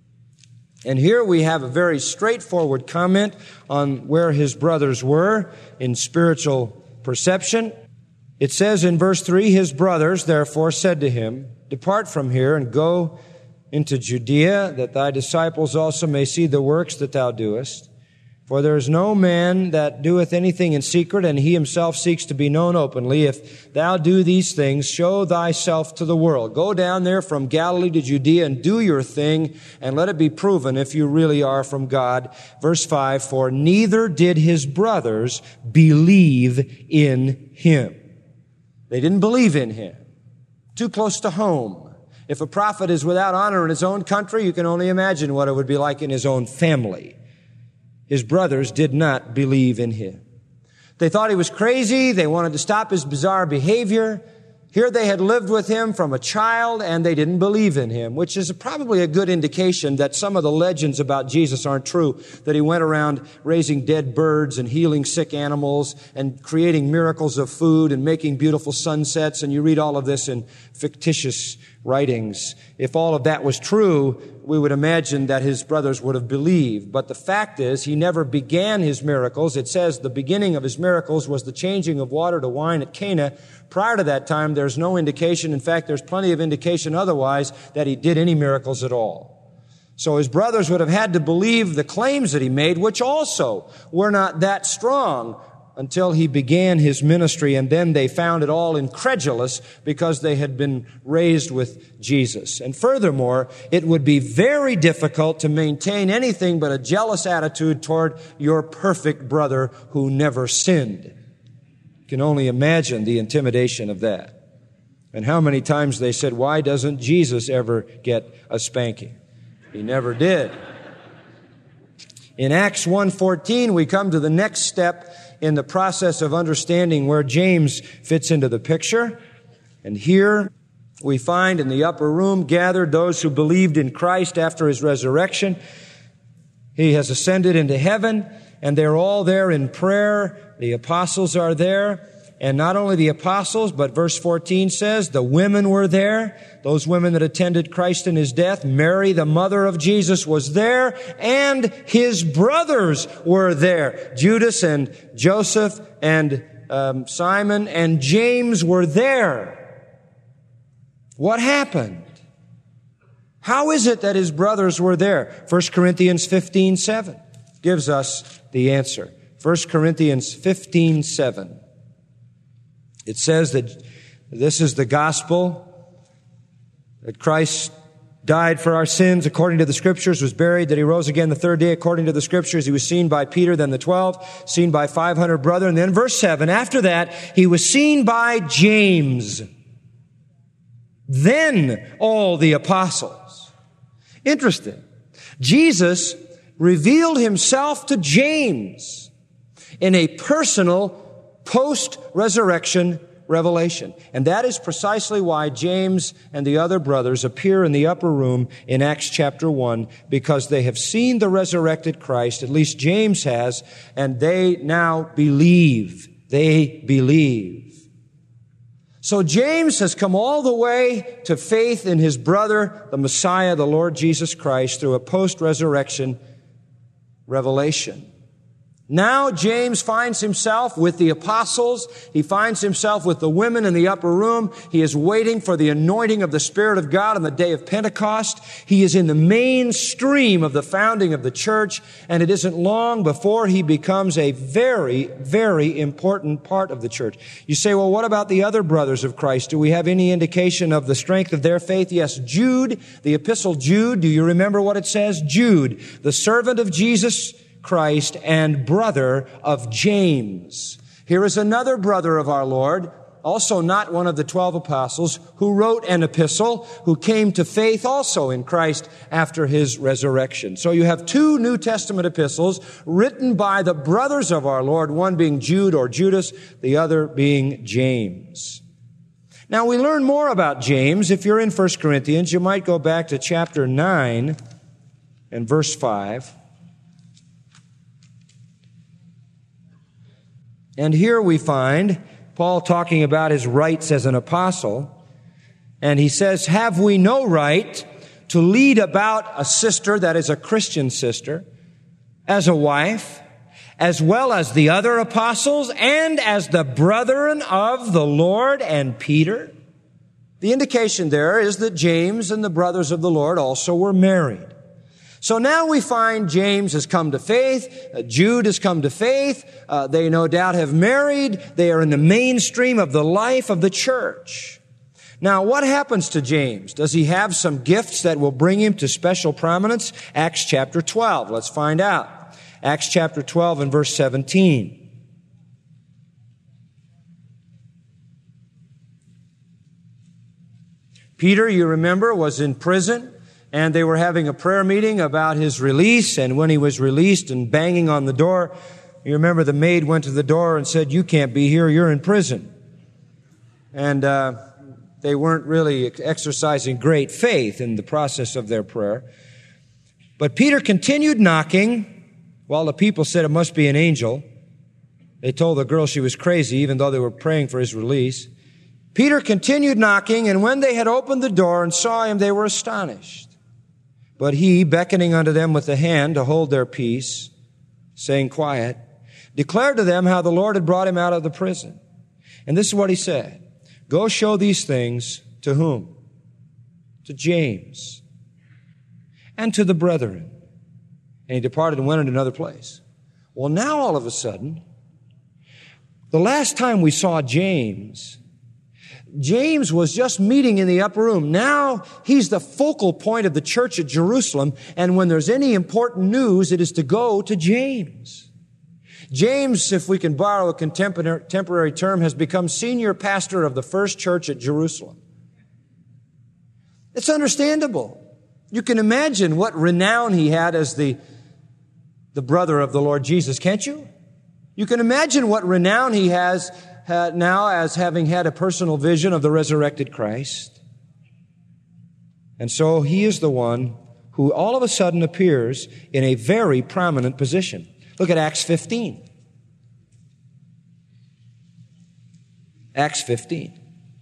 And here we have a very straightforward comment on where his brothers were in spiritual perception. It says in verse 3, "His brothers therefore said to him, Depart from here and go into Judea, that thy disciples also may see the works that thou doest. For there is no man that doeth anything in secret, and he himself seeks to be known openly. If thou do these things, show thyself to the world." Go down there from Galilee to Judea and do your thing, and let it be proven if you really are from God. Verse 5, "For neither did his brothers believe in him." They didn't believe in him. Too close to home. If a prophet is without honor in his own country, you can only imagine what it would be like in his own family. His brothers did not believe in him. They thought he was crazy. They wanted to stop his bizarre behavior. Here they had lived with him from a child, and they didn't believe in him, which is probably a good indication that some of the legends about Jesus aren't true, that he went around raising dead birds and healing sick animals and creating miracles of food and making beautiful sunsets, and you read all of this in fictitious writings. If all of that was true, we would imagine that his brothers would have believed. But the fact is, he never began his miracles. It says the beginning of his miracles was the changing of water to wine at Cana. Prior to that time, there's no indication. In fact, there's plenty of indication otherwise that he did any miracles at all. So his brothers would have had to believe the claims that he made, which also were not that strong until he began his ministry, and then they found it all incredulous because they had been raised with Jesus. And furthermore, it would be very difficult to maintain anything but a jealous attitude toward your perfect brother who never sinned. can only imagine the intimidation of that. And how many times they said, why doesn't Jesus ever get a spanking? He never did. In Acts 1:14, we come to the next step in the process of understanding where James fits into the picture. And here we find in the upper room gathered those who believed in Christ after His resurrection. He has ascended into heaven, and they're all there in prayer. The apostles are there. And not only the apostles, but verse 14 says the women were there. Those women that attended Christ in His death. Mary, the mother of Jesus, was there. And His brothers were there. Judas and Joseph and Simon and James were there. What happened? How is it that His brothers were there? 1 Corinthians 15:7 gives us the answer. 1 Corinthians 15:7. It says that this is the gospel, that Christ died for our sins according to the Scriptures, was buried, that He rose again the third day according to the Scriptures. He was seen by Peter, then the 12, seen by 500 brethren. And then verse 7, after that, He was seen by James, then all the apostles. Interesting. Jesus revealed Himself to James in a personal post-resurrection revelation. And that is precisely why James and the other brothers appear in the upper room in Acts chapter 1, because they have seen the resurrected Christ, at least James has, and they now believe. They believe. So James has come all the way to faith in his brother, the Messiah, the Lord Jesus Christ, through a post-resurrection revelation. Now James finds himself with the apostles. He finds himself with the women in the upper room. He is waiting for the anointing of the Spirit of God on the day of Pentecost. He is in the mainstream of the founding of the church, and it isn't long before he becomes a very, very important part of the church. You say, well, what about the other brothers of Christ? Do we have any indication of the strength of their faith? Yes, Jude, the epistle Jude, do you remember what it says? Jude, the servant of Jesus Christ and brother of James. Here is another brother of our Lord, also not one of the 12 apostles, who wrote an epistle, who came to faith also in Christ after His resurrection. So you have two New Testament epistles written by the brothers of our Lord, one being Jude or Judas, the other being James. Now we learn more about James. If you're in 1 Corinthians, you might go back to chapter 9 and verse 5. And here we find Paul talking about his rights as an apostle. And he says, have we no right to lead about a sister that is a Christian sister as a wife, as well as the other apostles and as the brethren of the Lord and Peter? The indication there is that James and the brothers of the Lord also were married. So now we find James has come to faith, Jude has come to faith, they no doubt have married, they are in the mainstream of the life of the church. Now what happens to James? Does he have some gifts that will bring him to special prominence? Acts chapter 12, let's find out. Acts chapter 12 and verse 17. Peter, you remember, was in prison. And they were having a prayer meeting about his release. And when he was released and banging on the door, you remember the maid went to the door and said, you can't be here, you're in prison. And they weren't really exercising great faith in the process of their prayer. But Peter continued knocking while the people said it must be an angel. They told the girl she was crazy, even though they were praying for his release. Peter continued knocking, and when they had opened the door and saw him, they were astonished. But he, beckoning unto them with the hand to hold their peace, saying, quiet, declared to them how the Lord had brought him out of the prison. And this is what he said. Go show these things to whom? To James and to the brethren. And he departed and went into another place. Well, now all of a sudden, the last time we saw James was just meeting in the upper room. Now he's the focal point of the church at Jerusalem. And when there's any important news, it is to go to James. James, if we can borrow a contemporary term, has become senior pastor of the first church at Jerusalem. It's understandable. You can imagine what renown he had as the brother of the Lord Jesus, can't you? You can imagine what renown he has now as having had a personal vision of the resurrected Christ. And so he is the one who all of a sudden appears in a very prominent position. Look at Acts 15. Acts 15.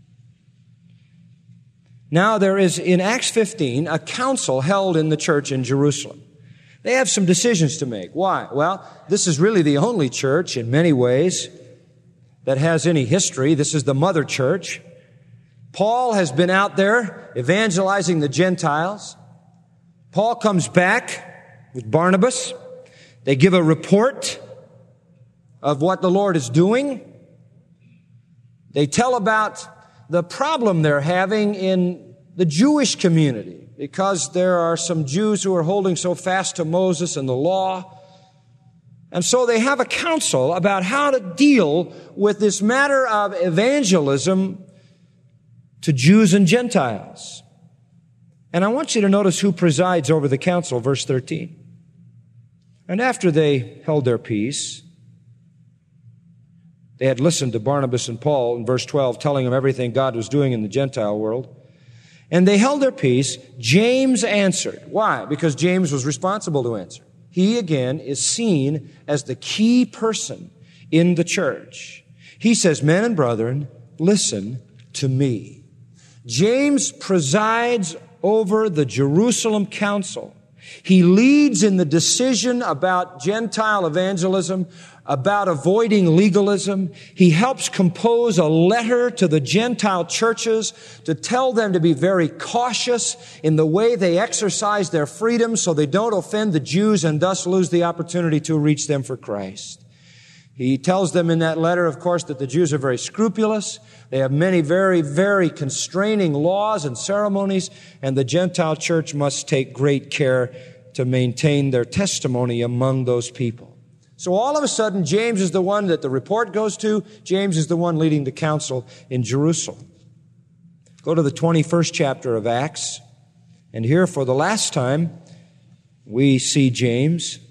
Now there is in Acts 15 a council held in the church in Jerusalem. They have some decisions to make. Why? Well, this is really the only church in many ways that has any history. This is the mother church. Paul has been out there evangelizing the Gentiles. Paul comes back with Barnabas. They give a report of what the Lord is doing. They tell about the problem they're having in the Jewish community because there are some Jews who are holding so fast to Moses and the law. And so they have a council about how to deal with this matter of evangelism to Jews and Gentiles. And I want you to notice who presides over the council, verse 13. And after they held their peace, they had listened to Barnabas and Paul in verse 12, telling them everything God was doing in the Gentile world. And they held their peace. James answered. Why? Because James was responsible to answer. He, again, is seen as the key person in the church. He says, men and brethren, listen to me. James presides over the Jerusalem council. He leads in the decision about Gentile evangelism, about avoiding legalism. He helps compose a letter to the Gentile churches to tell them to be very cautious in the way they exercise their freedom so they don't offend the Jews and thus lose the opportunity to reach them for Christ. He tells them in that letter, of course, that the Jews are very scrupulous. They have many very, very constraining laws and ceremonies, and the Gentile church must take great care to maintain their testimony among those people. So all of a sudden, James is the one that the report goes to. James is the one leading the council in Jerusalem. Go to the 21st chapter of Acts, and here for the last time, we see James.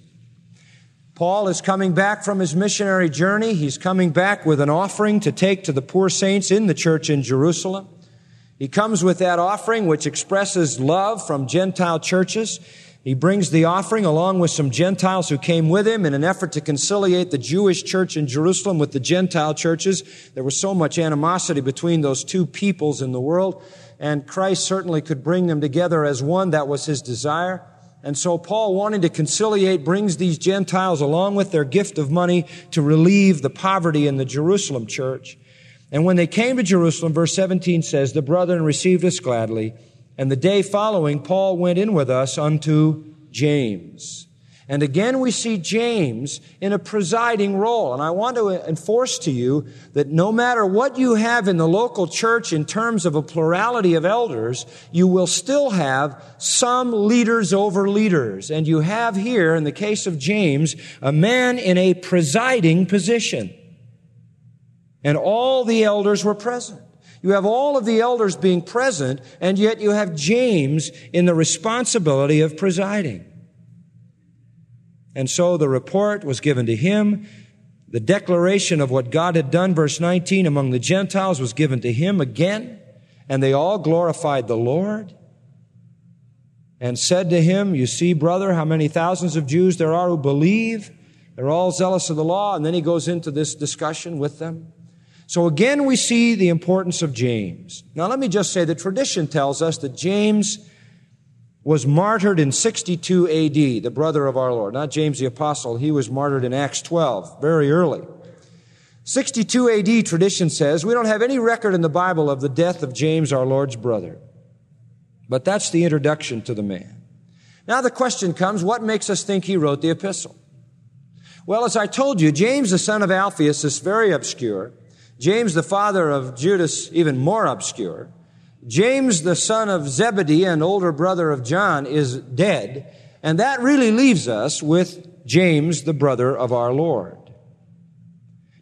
Paul is coming back from his missionary journey. He's coming back with an offering to take to the poor saints in the church in Jerusalem. He comes with that offering, which expresses love from Gentile churches. He brings the offering along with some Gentiles who came with him in an effort to conciliate the Jewish church in Jerusalem with the Gentile churches. There was so much animosity between those two peoples in the world, and Christ certainly could bring them together as one. That was his desire. And so Paul, wanting to conciliate, brings these Gentiles along with their gift of money to relieve the poverty in the Jerusalem church. And when they came to Jerusalem, verse 17 says, the brethren received us gladly. And the day following, Paul went in with us unto James. And again, we see James in a presiding role. And I want to enforce to you that no matter what you have in the local church in terms of a plurality of elders, you will still have some leaders over leaders. And you have here, in the case of James, a man in a presiding position. And all the elders were present. You have all of the elders being present, and yet you have James in the responsibility of presiding. And so the report was given to him. The declaration of what God had done, verse 19, among the Gentiles was given to him again. And they all glorified the Lord and said to him, you see, brother, how many thousands of Jews there are who believe. They're all zealous of the law. And then he goes into this discussion with them. So again, we see the importance of James. Now, let me just say that tradition tells us that James was martyred in 62 A.D., the brother of our Lord. Not James the Apostle. He was martyred in Acts 12, very early. 62 A.D. tradition says we don't have any record in the Bible of the death of James, our Lord's brother. But that's the introduction to the man. Now the question comes, what makes us think he wrote the epistle? Well, as I told you, James, the son of Alphaeus, is very obscure. James, the father of Judas, even more obscure. James, the son of Zebedee and older brother of John, is dead. And that really leaves us with James, the brother of our Lord.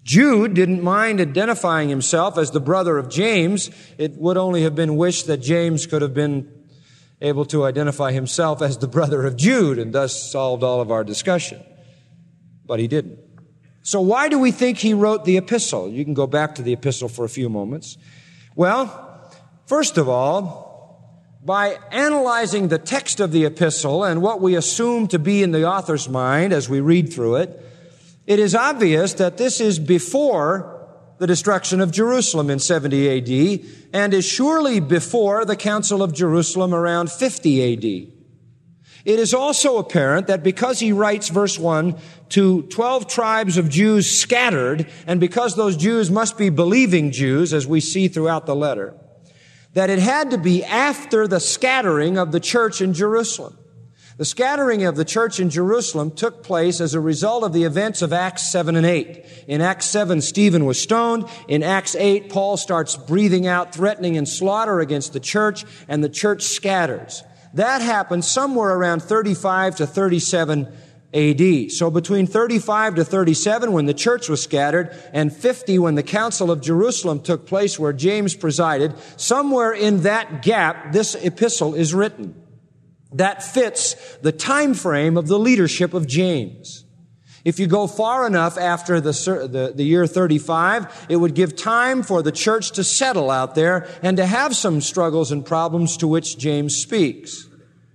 Jude didn't mind identifying himself as the brother of James. It would only have been wished that James could have been able to identify himself as the brother of Jude and thus solved all of our discussion. But he didn't. So why do we think he wrote the epistle? You can go back to the epistle for a few moments. Well, first of all, by analyzing the text of the epistle and what we assume to be in the author's mind as we read through it, it is obvious that this is before the destruction of Jerusalem in 70 A.D. and is surely before the Council of Jerusalem around 50 A.D. It is also apparent that because he writes verse 1 to 12 tribes of Jews scattered, and because those Jews must be believing Jews, as we see throughout the letter, that it had to be after the scattering of the church in Jerusalem. The scattering of the church in Jerusalem took place as a result of the events of Acts 7 and 8. In Acts 7, Stephen was stoned. In Acts 8, Paul starts breathing out threatening and slaughter against the church, and the church scatters. That happened somewhere around 35 to 37 A.D. So between 35 to 37, when the church was scattered, and 50, when the Council of Jerusalem took place where James presided, somewhere in that gap, this epistle is written. That fits the time frame of the leadership of James. If you go far enough after the year 35, it would give time for the church to settle out there and to have some struggles and problems to which James speaks.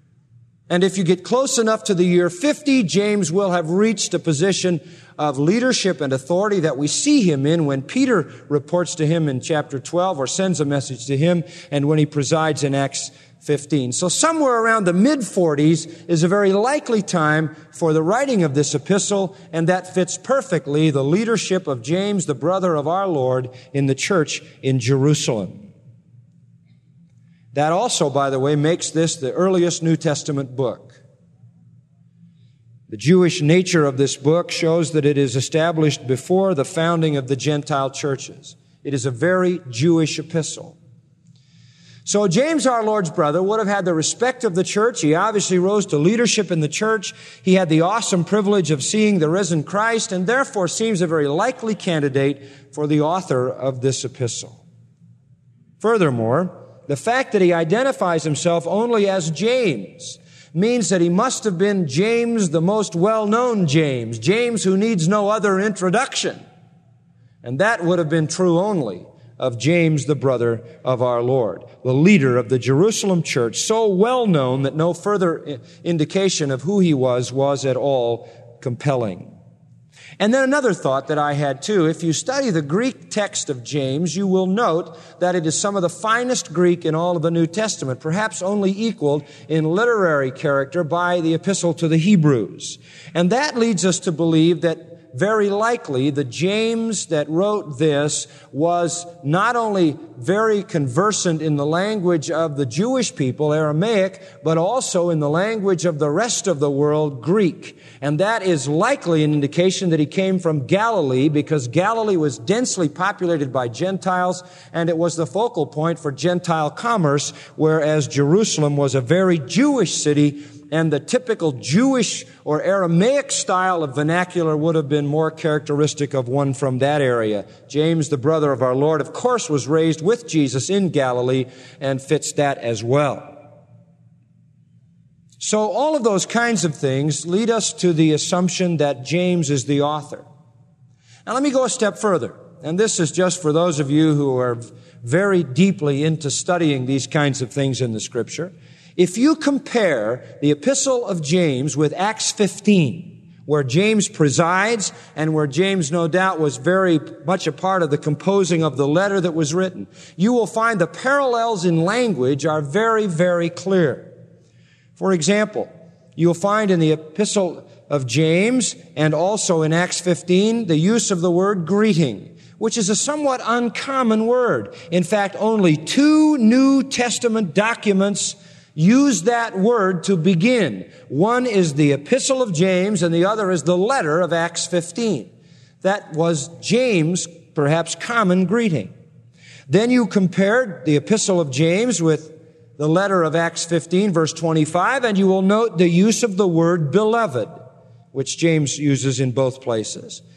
And if you get close enough to the year 50, James will have reached a position of leadership and authority that we see him in when Peter reports to him in chapter 12 or sends a message to him, and when he presides in Acts 15. So somewhere around the mid-40s is a very likely time for the writing of this epistle, and that fits perfectly the leadership of James, the brother of our Lord, in the church in Jerusalem. That also, by the way, makes this the earliest New Testament book. The Jewish nature of this book shows that it is established before the founding of the Gentile churches. It is a very Jewish epistle. So James, our Lord's brother, would have had the respect of the church. He obviously rose to leadership in the church. He had the awesome privilege of seeing the risen Christ, and therefore seems a very likely candidate for the author of this epistle. Furthermore, the fact that he identifies himself only as James means that he must have been James, the most well-known James, James who needs no other introduction. And that would have been true only of James, the brother of our Lord, the leader of the Jerusalem church, so well known that no further indication of who he was at all compelling. And then another thought that I had too, if you study the Greek text of James, you will note that it is some of the finest Greek in all of the New Testament, perhaps only equaled in literary character by the epistle to the Hebrews. And that leads us to believe that very likely the James that wrote this was not only very conversant in the language of the Jewish people, Aramaic, but also in the language of the rest of the world, Greek. And that is likely an indication that he came from Galilee, because Galilee was densely populated by Gentiles, and it was the focal point for Gentile commerce, whereas Jerusalem was a very Jewish city, and the typical Jewish or Aramaic style of vernacular would have been more characteristic of one from that area. James, the brother of our Lord, of course, was raised with Jesus in Galilee and fits that as well. So all of those kinds of things lead us to the assumption that James is the author. Now let me go a step further. And this is just for those of you who are very deeply into studying these kinds of things in the Scripture. If you compare the epistle of James with Acts 15, where James presides and where James no doubt was very much a part of the composing of the letter that was written, you will find the parallels in language are very, very clear. For example, you'll find in the epistle of James and also in Acts 15 the use of the word greeting, which is a somewhat uncommon word. In fact, only 2 New Testament documents use that word to begin. One is the epistle of James and the other is the letter of Acts 15. That was James' perhaps common greeting. Then you compared the epistle of James with the letter of Acts 15, verse 25, and you will note the use of the word beloved, which James uses in both places.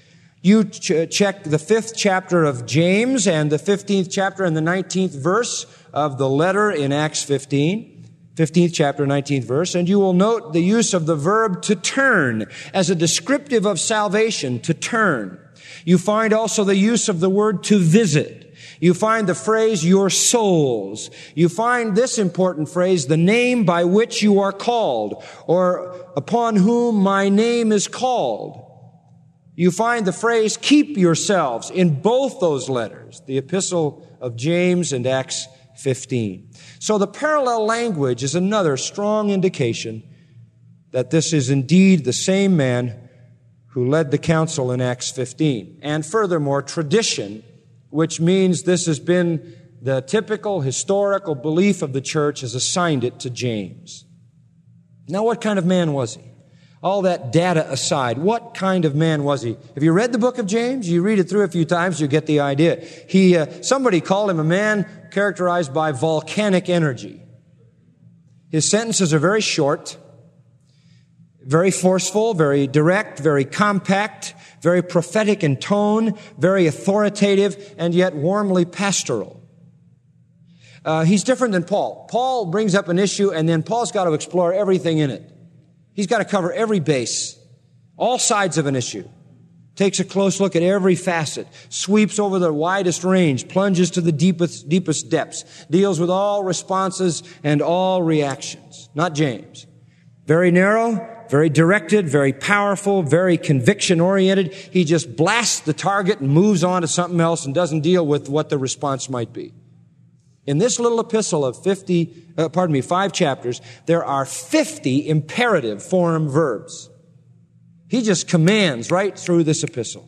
You check the 5th chapter of James and the 15th chapter and the 19th verse of the letter in Acts 15, 15th chapter, 19th verse, and you will note the use of the verb to turn as a descriptive of salvation, to turn. You find also the use of the word to visit. You find the phrase, your souls. You find this important phrase, the name by which you are called, or upon whom my name is called. You find the phrase, keep yourselves, in both those letters, the epistle of James and Acts 15. So the parallel language is another strong indication that this is indeed the same man who led the council in Acts 15. And furthermore, tradition, which means this has been the typical historical belief of the church, has assigned it to James. Now, what kind of man was he? All that data aside, what kind of man was he? Have you read the book of James? You read it through a few times, you get the idea. Somebody called him a man characterized by volcanic energy. His sentences are very short, very forceful, very direct, very compact, very prophetic in tone, very authoritative, and yet warmly pastoral. He's different than Paul. Paul brings up an issue, and then Paul's got to explore everything in it. He's got to cover every base, all sides of an issue, takes a close look at every facet, sweeps over the widest range, plunges to the deepest depths, deals with all responses and all reactions. Not James. Very narrow, very directed, very powerful, very conviction-oriented. He just blasts the target and moves on to something else and doesn't deal with what the response might be. In this little epistle of 5 chapters, there are 50 imperative form verbs. He just commands right through this epistle.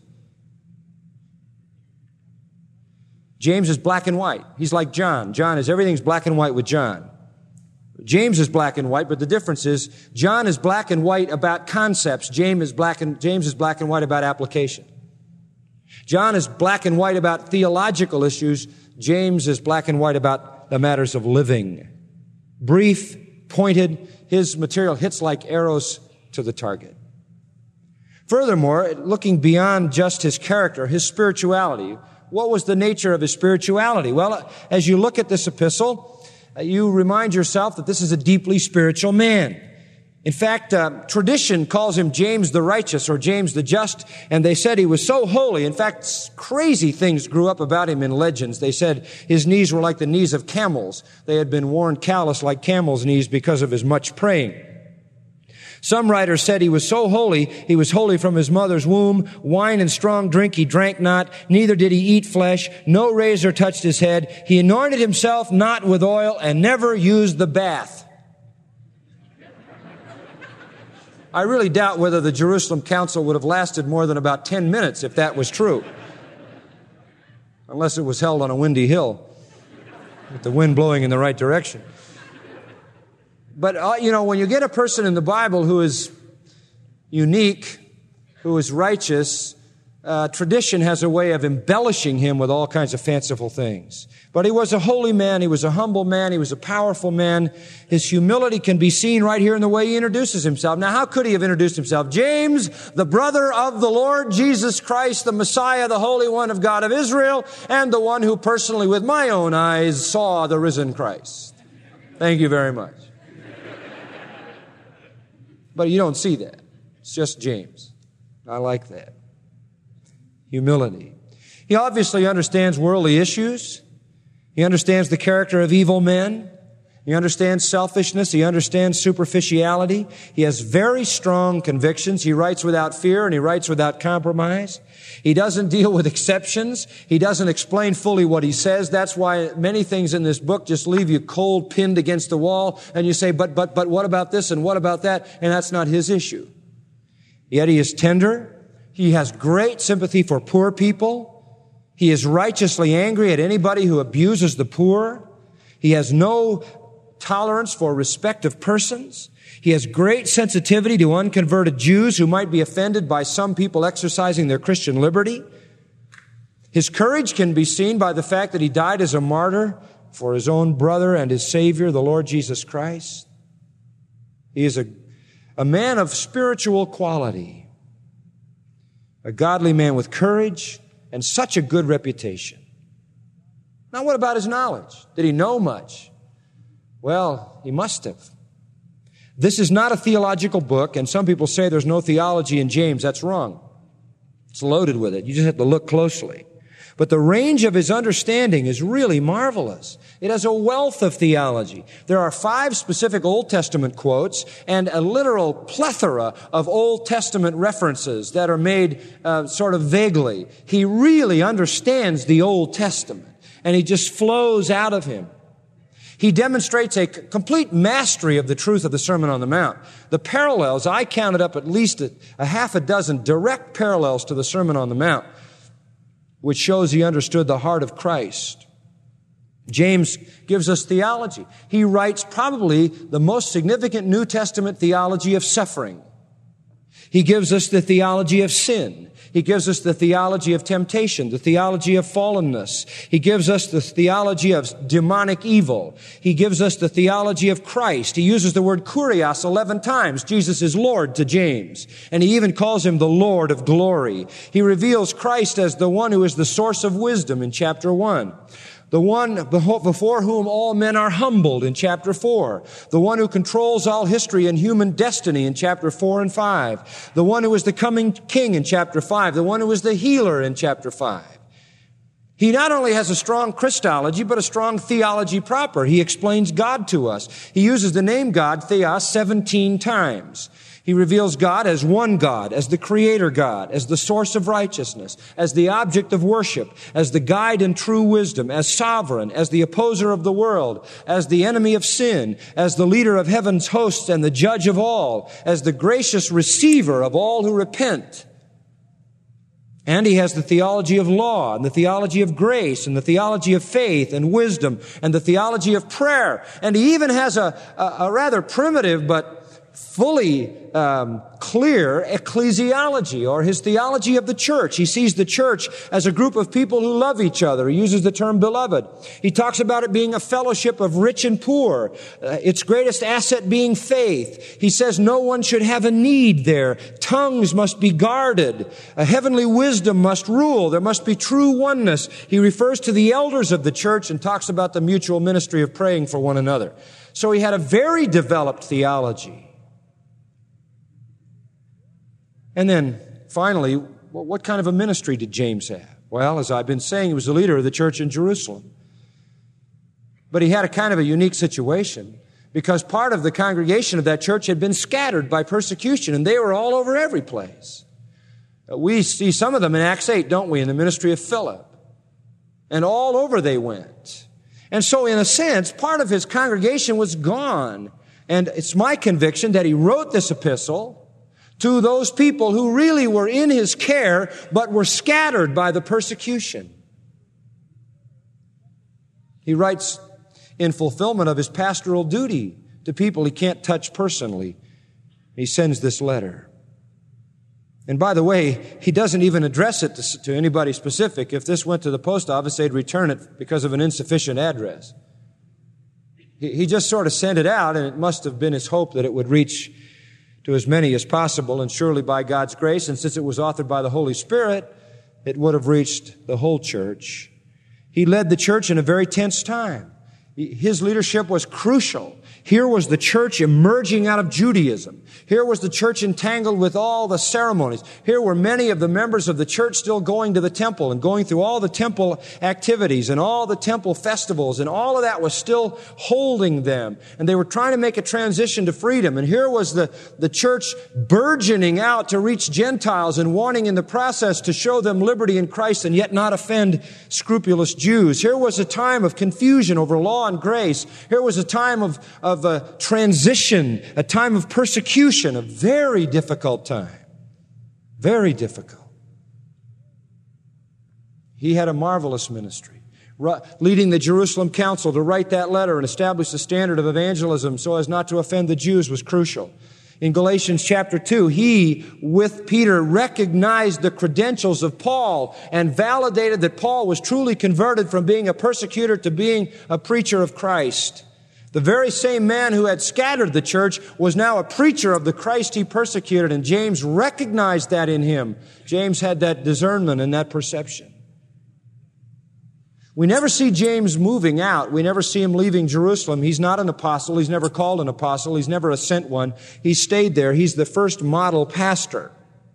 James is black and white. He's like John. Everything's black and white with John. James is black and white, but the difference is John is black and white about concepts. James is black and white about application. John is black and white about theological issues. James is black and white about the matters of living. Brief, pointed, his material hits like arrows to the target. Furthermore, looking beyond just his character, his spirituality, what was the nature of his spirituality? Well, as you look at this epistle, you remind yourself that this is a deeply spiritual man. In fact, tradition calls him James the Righteous or James the Just, and they said he was so holy. In fact, crazy things grew up about him in legends. They said his knees were like the knees of camels. They had been worn callous like camels' knees because of his much praying. Some writers said he was so holy, he was holy from his mother's womb. Wine and strong drink he drank not, neither did he eat flesh. No razor touched his head. He anointed himself not with oil and never used the bath. I really doubt whether the Jerusalem Council would have lasted more than about 10 minutes if that was true. Unless it was held on a windy hill with the wind blowing in the right direction. But, when you get a person in the Bible who is unique, who is righteous, tradition has a way of embellishing him with all kinds of fanciful things. But he was a holy man. He was a humble man. He was a powerful man. His humility can be seen right here in the way he introduces himself. Now, how could he have introduced himself? James, the brother of the Lord Jesus Christ, the Messiah, the Holy One of God of Israel, and the one who personally with my own eyes saw the risen Christ. Thank you very much. But you don't see that. It's just James. I like that. Humility. He obviously understands worldly issues. He understands the character of evil men. He understands selfishness. He understands superficiality. He has very strong convictions. He writes without fear and he writes without compromise. He doesn't deal with exceptions. He doesn't explain fully what he says. That's why many things in this book just leave you cold, pinned against the wall, and you say, but what about this and what about that? And that's not his issue. Yet he is tender. He has great sympathy for poor people. He is righteously angry at anybody who abuses the poor. He has no tolerance for respect of persons. He has great sensitivity to unconverted Jews who might be offended by some people exercising their Christian liberty. His courage can be seen by the fact that he died as a martyr for his own brother and his Savior, the Lord Jesus Christ. He is a man of spiritual quality. a godly man with courage and such a good reputation. Now, what about his knowledge? Did he know much? Well, he must have. This is not a theological book, and some people say there's no theology in James. That's wrong. It's loaded with it. You just have to look closely. But the range of his understanding is really marvelous. It has a wealth of theology. There are 5 specific Old Testament quotes and a literal plethora of Old Testament references that are made sort of vaguely. He really understands the Old Testament, and he just flows out of him. He demonstrates a complete mastery of the truth of the Sermon on the Mount. The parallels, I counted up at least a half a dozen direct parallels to the Sermon on the Mount, which shows he understood the heart of Christ. James gives us theology. He writes probably the most significant New Testament theology of suffering. He gives us the theology of sin. He gives us the theology of temptation, the theology of fallenness. He gives us the theology of demonic evil. He gives us the theology of Christ. He uses the word kurios 11 times. Jesus is Lord to James. And he even calls him the Lord of glory. He reveals Christ as the one who is the source of wisdom in chapter 1. The one before whom all men are humbled in chapter 4. The one who controls all history and human destiny in chapter 4 and 5. The one who is the coming king in chapter 5. The one who is the healer in chapter 5. He not only has a strong Christology, but a strong theology proper. He explains God to us. He uses the name God, Theos, 17 times. He reveals God as one God, as the Creator God, as the source of righteousness, as the object of worship, as the guide in true wisdom, as sovereign, as the opposer of the world, as the enemy of sin, as the leader of heaven's hosts and the judge of all, as the gracious receiver of all who repent. And he has the theology of law and the theology of grace and the theology of faith and wisdom and the theology of prayer. And he even has a rather primitive but fully clear ecclesiology, or his theology of the church. He sees the church as a group of people who love each other. He uses the term beloved. He talks about it being a fellowship of rich and poor, its greatest asset being faith. He says no one should have a need there. Tongues must be guarded. A heavenly wisdom must rule. There must be true oneness. He refers to the elders of the church and talks about the mutual ministry of praying for one another. So he had a very developed theology. And then, finally, what kind of a ministry did James have? Well, as I've been saying, he was the leader of the church in Jerusalem. But he had a kind of a unique situation because part of the congregation of that church had been scattered by persecution, and they were all over every place. We see some of them in Acts 8, don't we, in the ministry of Philip. And all over they went. And so, in a sense, part of his congregation was gone. And it's my conviction that he wrote this epistle to those people who really were in his care, but were scattered by the persecution. He writes in fulfillment of his pastoral duty to people he can't touch personally. He sends this letter. And by the way, he doesn't even address it to anybody specific. If this went to the post office, they'd return it because of an insufficient address. He just sort of sent it out, and it must have been his hope that it would reach to as many as possible, and surely by God's grace, and since it was authored by the Holy Spirit, it would have reached the whole church. He led the church in a very tense time. His leadership was crucial. Here was the church emerging out of Judaism. Here was the church entangled with all the ceremonies. Here were many of the members of the church still going to the temple and going through all the temple activities and all the temple festivals, and all of that was still holding them. And they were trying to make a transition to freedom. And here was the church burgeoning out to reach Gentiles and wanting in the process to show them liberty in Christ and yet not offend scrupulous Jews. Here was a time of confusion over law and grace. Here was a time of transition, a time of persecution, a very difficult time. Very difficult. He had a marvelous ministry. Leading the Jerusalem Council to write that letter and establish the standard of evangelism so as not to offend the Jews was crucial. In Galatians chapter 2, he, with Peter, recognized the credentials of Paul and validated that Paul was truly converted from being a persecutor to being a preacher of Christ. The very same man who had scattered the church was now a preacher of the Christ he persecuted, and James recognized that in him. James had that discernment and that perception. We never see James moving out. We never see him leaving Jerusalem. He's not an apostle. He's never called an apostle. He's never a sent one. He stayed there. He's the first model pastor.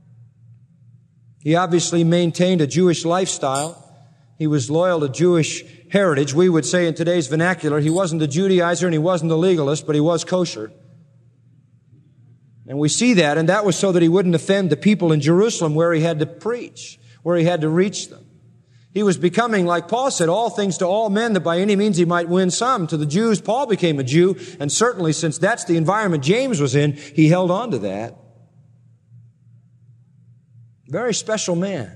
He obviously maintained a Jewish lifestyle. He was loyal to Jewish heritage. We would say in today's vernacular, he wasn't a Judaizer and he wasn't a legalist, but he was kosher. And we see that, and that was so that he wouldn't offend the people in Jerusalem where he had to preach, where he had to reach them. He was becoming, like Paul said, all things to all men, that by any means he might win some. To the Jews, Paul became a Jew, and certainly since that's the environment James was in, he held on to that. Very special man.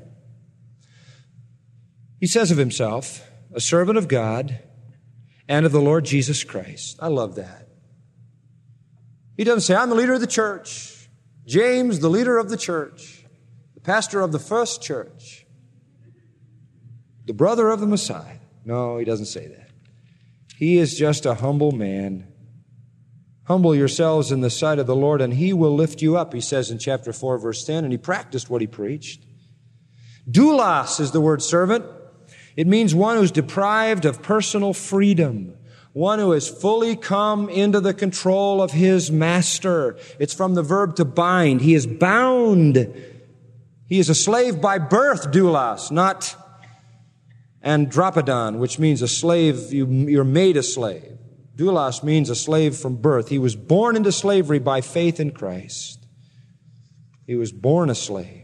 He says of himself, a servant of God and of the Lord Jesus Christ. I love that. He doesn't say, I'm the leader of the church. James, the leader of the church, the pastor of the first church, the brother of the Messiah. No, he doesn't say that. He is just a humble man. Humble yourselves in the sight of the Lord, and He will lift you up, he says in chapter 4, verse 10, and he practiced what he preached. Doulos is the word servant. It means one who's deprived of personal freedom, one who has fully come into the control of his master. It's from the verb to bind. He is bound. He is a slave by birth, doulos, not andropodon, which means a slave, you're made a slave. Doulos means a slave from birth. He was born into slavery by faith in Christ. He was born a slave.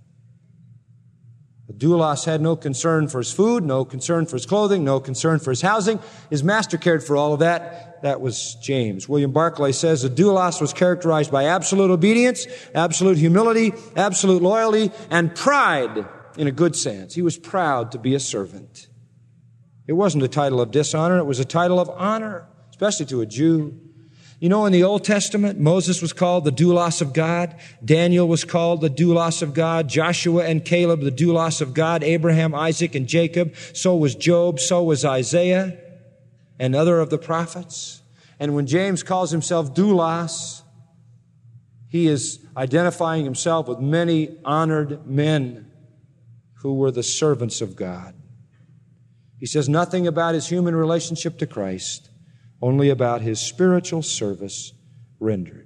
The doulos had no concern for his food, no concern for his clothing, no concern for his housing. His master cared for all of that. That was James. William Barclay says the doulos was characterized by absolute obedience, absolute humility, absolute loyalty, and pride in a good sense. He was proud to be a servant. It wasn't a title of dishonor, it was a title of honor, especially to a Jew. You know, in the Old Testament, Moses was called the doulos of God. Daniel was called the doulos of God. Joshua and Caleb, the doulos of God. Abraham, Isaac, and Jacob. So was Job. So was Isaiah and other of the prophets. And when James calls himself doulos, he is identifying himself with many honored men who were the servants of God. He says nothing about his human relationship to Christ, only about his spiritual service rendered.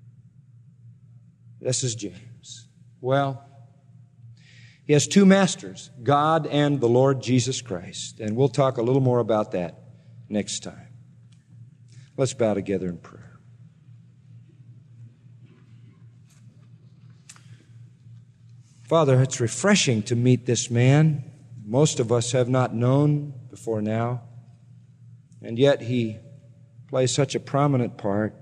This is James. Well, he has two masters, God and the Lord Jesus Christ. And we'll talk a little more about that next time. Let's bow together in prayer. Father, it's refreshing to meet this man. Most of us have not known before now, and yet he plays such a prominent part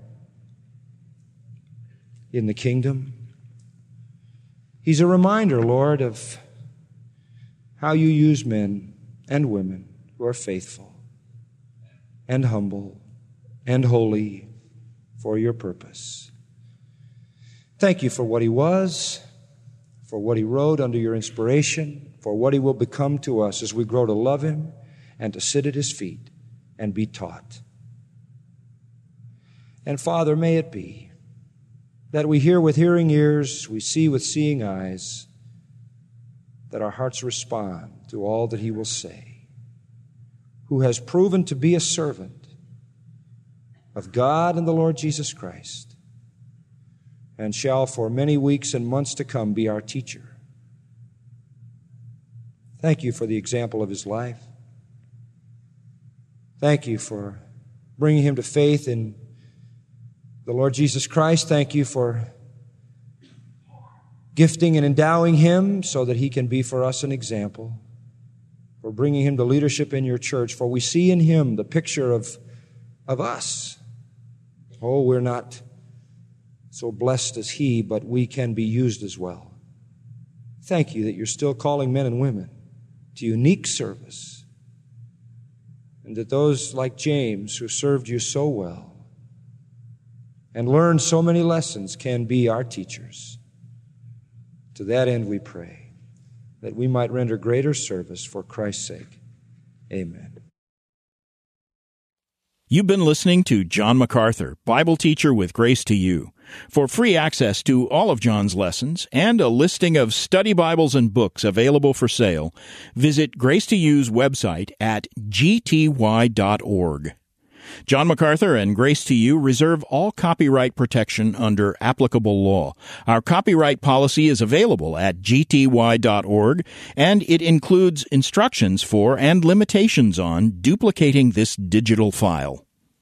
in the kingdom. He's a reminder, Lord, of how you use men and women who are faithful and humble and holy for your purpose. Thank you for what he was, for what he wrote under your inspiration, for what he will become to us as we grow to love him and to sit at his feet and be taught. And Father, may it be that we hear with hearing ears, we see with seeing eyes, that our hearts respond to all that he will say, who has proven to be a servant of God and the Lord Jesus Christ, and shall for many weeks and months to come be our teacher. Thank you for the example of his life. Thank you for bringing him to faith in the Lord Jesus Christ. Thank you for gifting and endowing him so that he can be for us an example, for bringing him to leadership in your church, for we see in him the picture of us. Oh, we're not so blessed as he, but we can be used as well. Thank you that you're still calling men and women to unique service, and that those like James, who served you so well and learned so many lessons, can be our teachers. To that end we pray, that we might render greater service for Christ's sake. Amen. You've been listening to John MacArthur, Bible teacher with Grace to You. For free access to all of John's lessons and a listing of study Bibles and books available for sale, visit Grace to You's website at gty.org. John MacArthur and Grace to You reserve all copyright protection under applicable law. Our copyright policy is available at gty.org, and it includes instructions for and limitations on duplicating this digital file.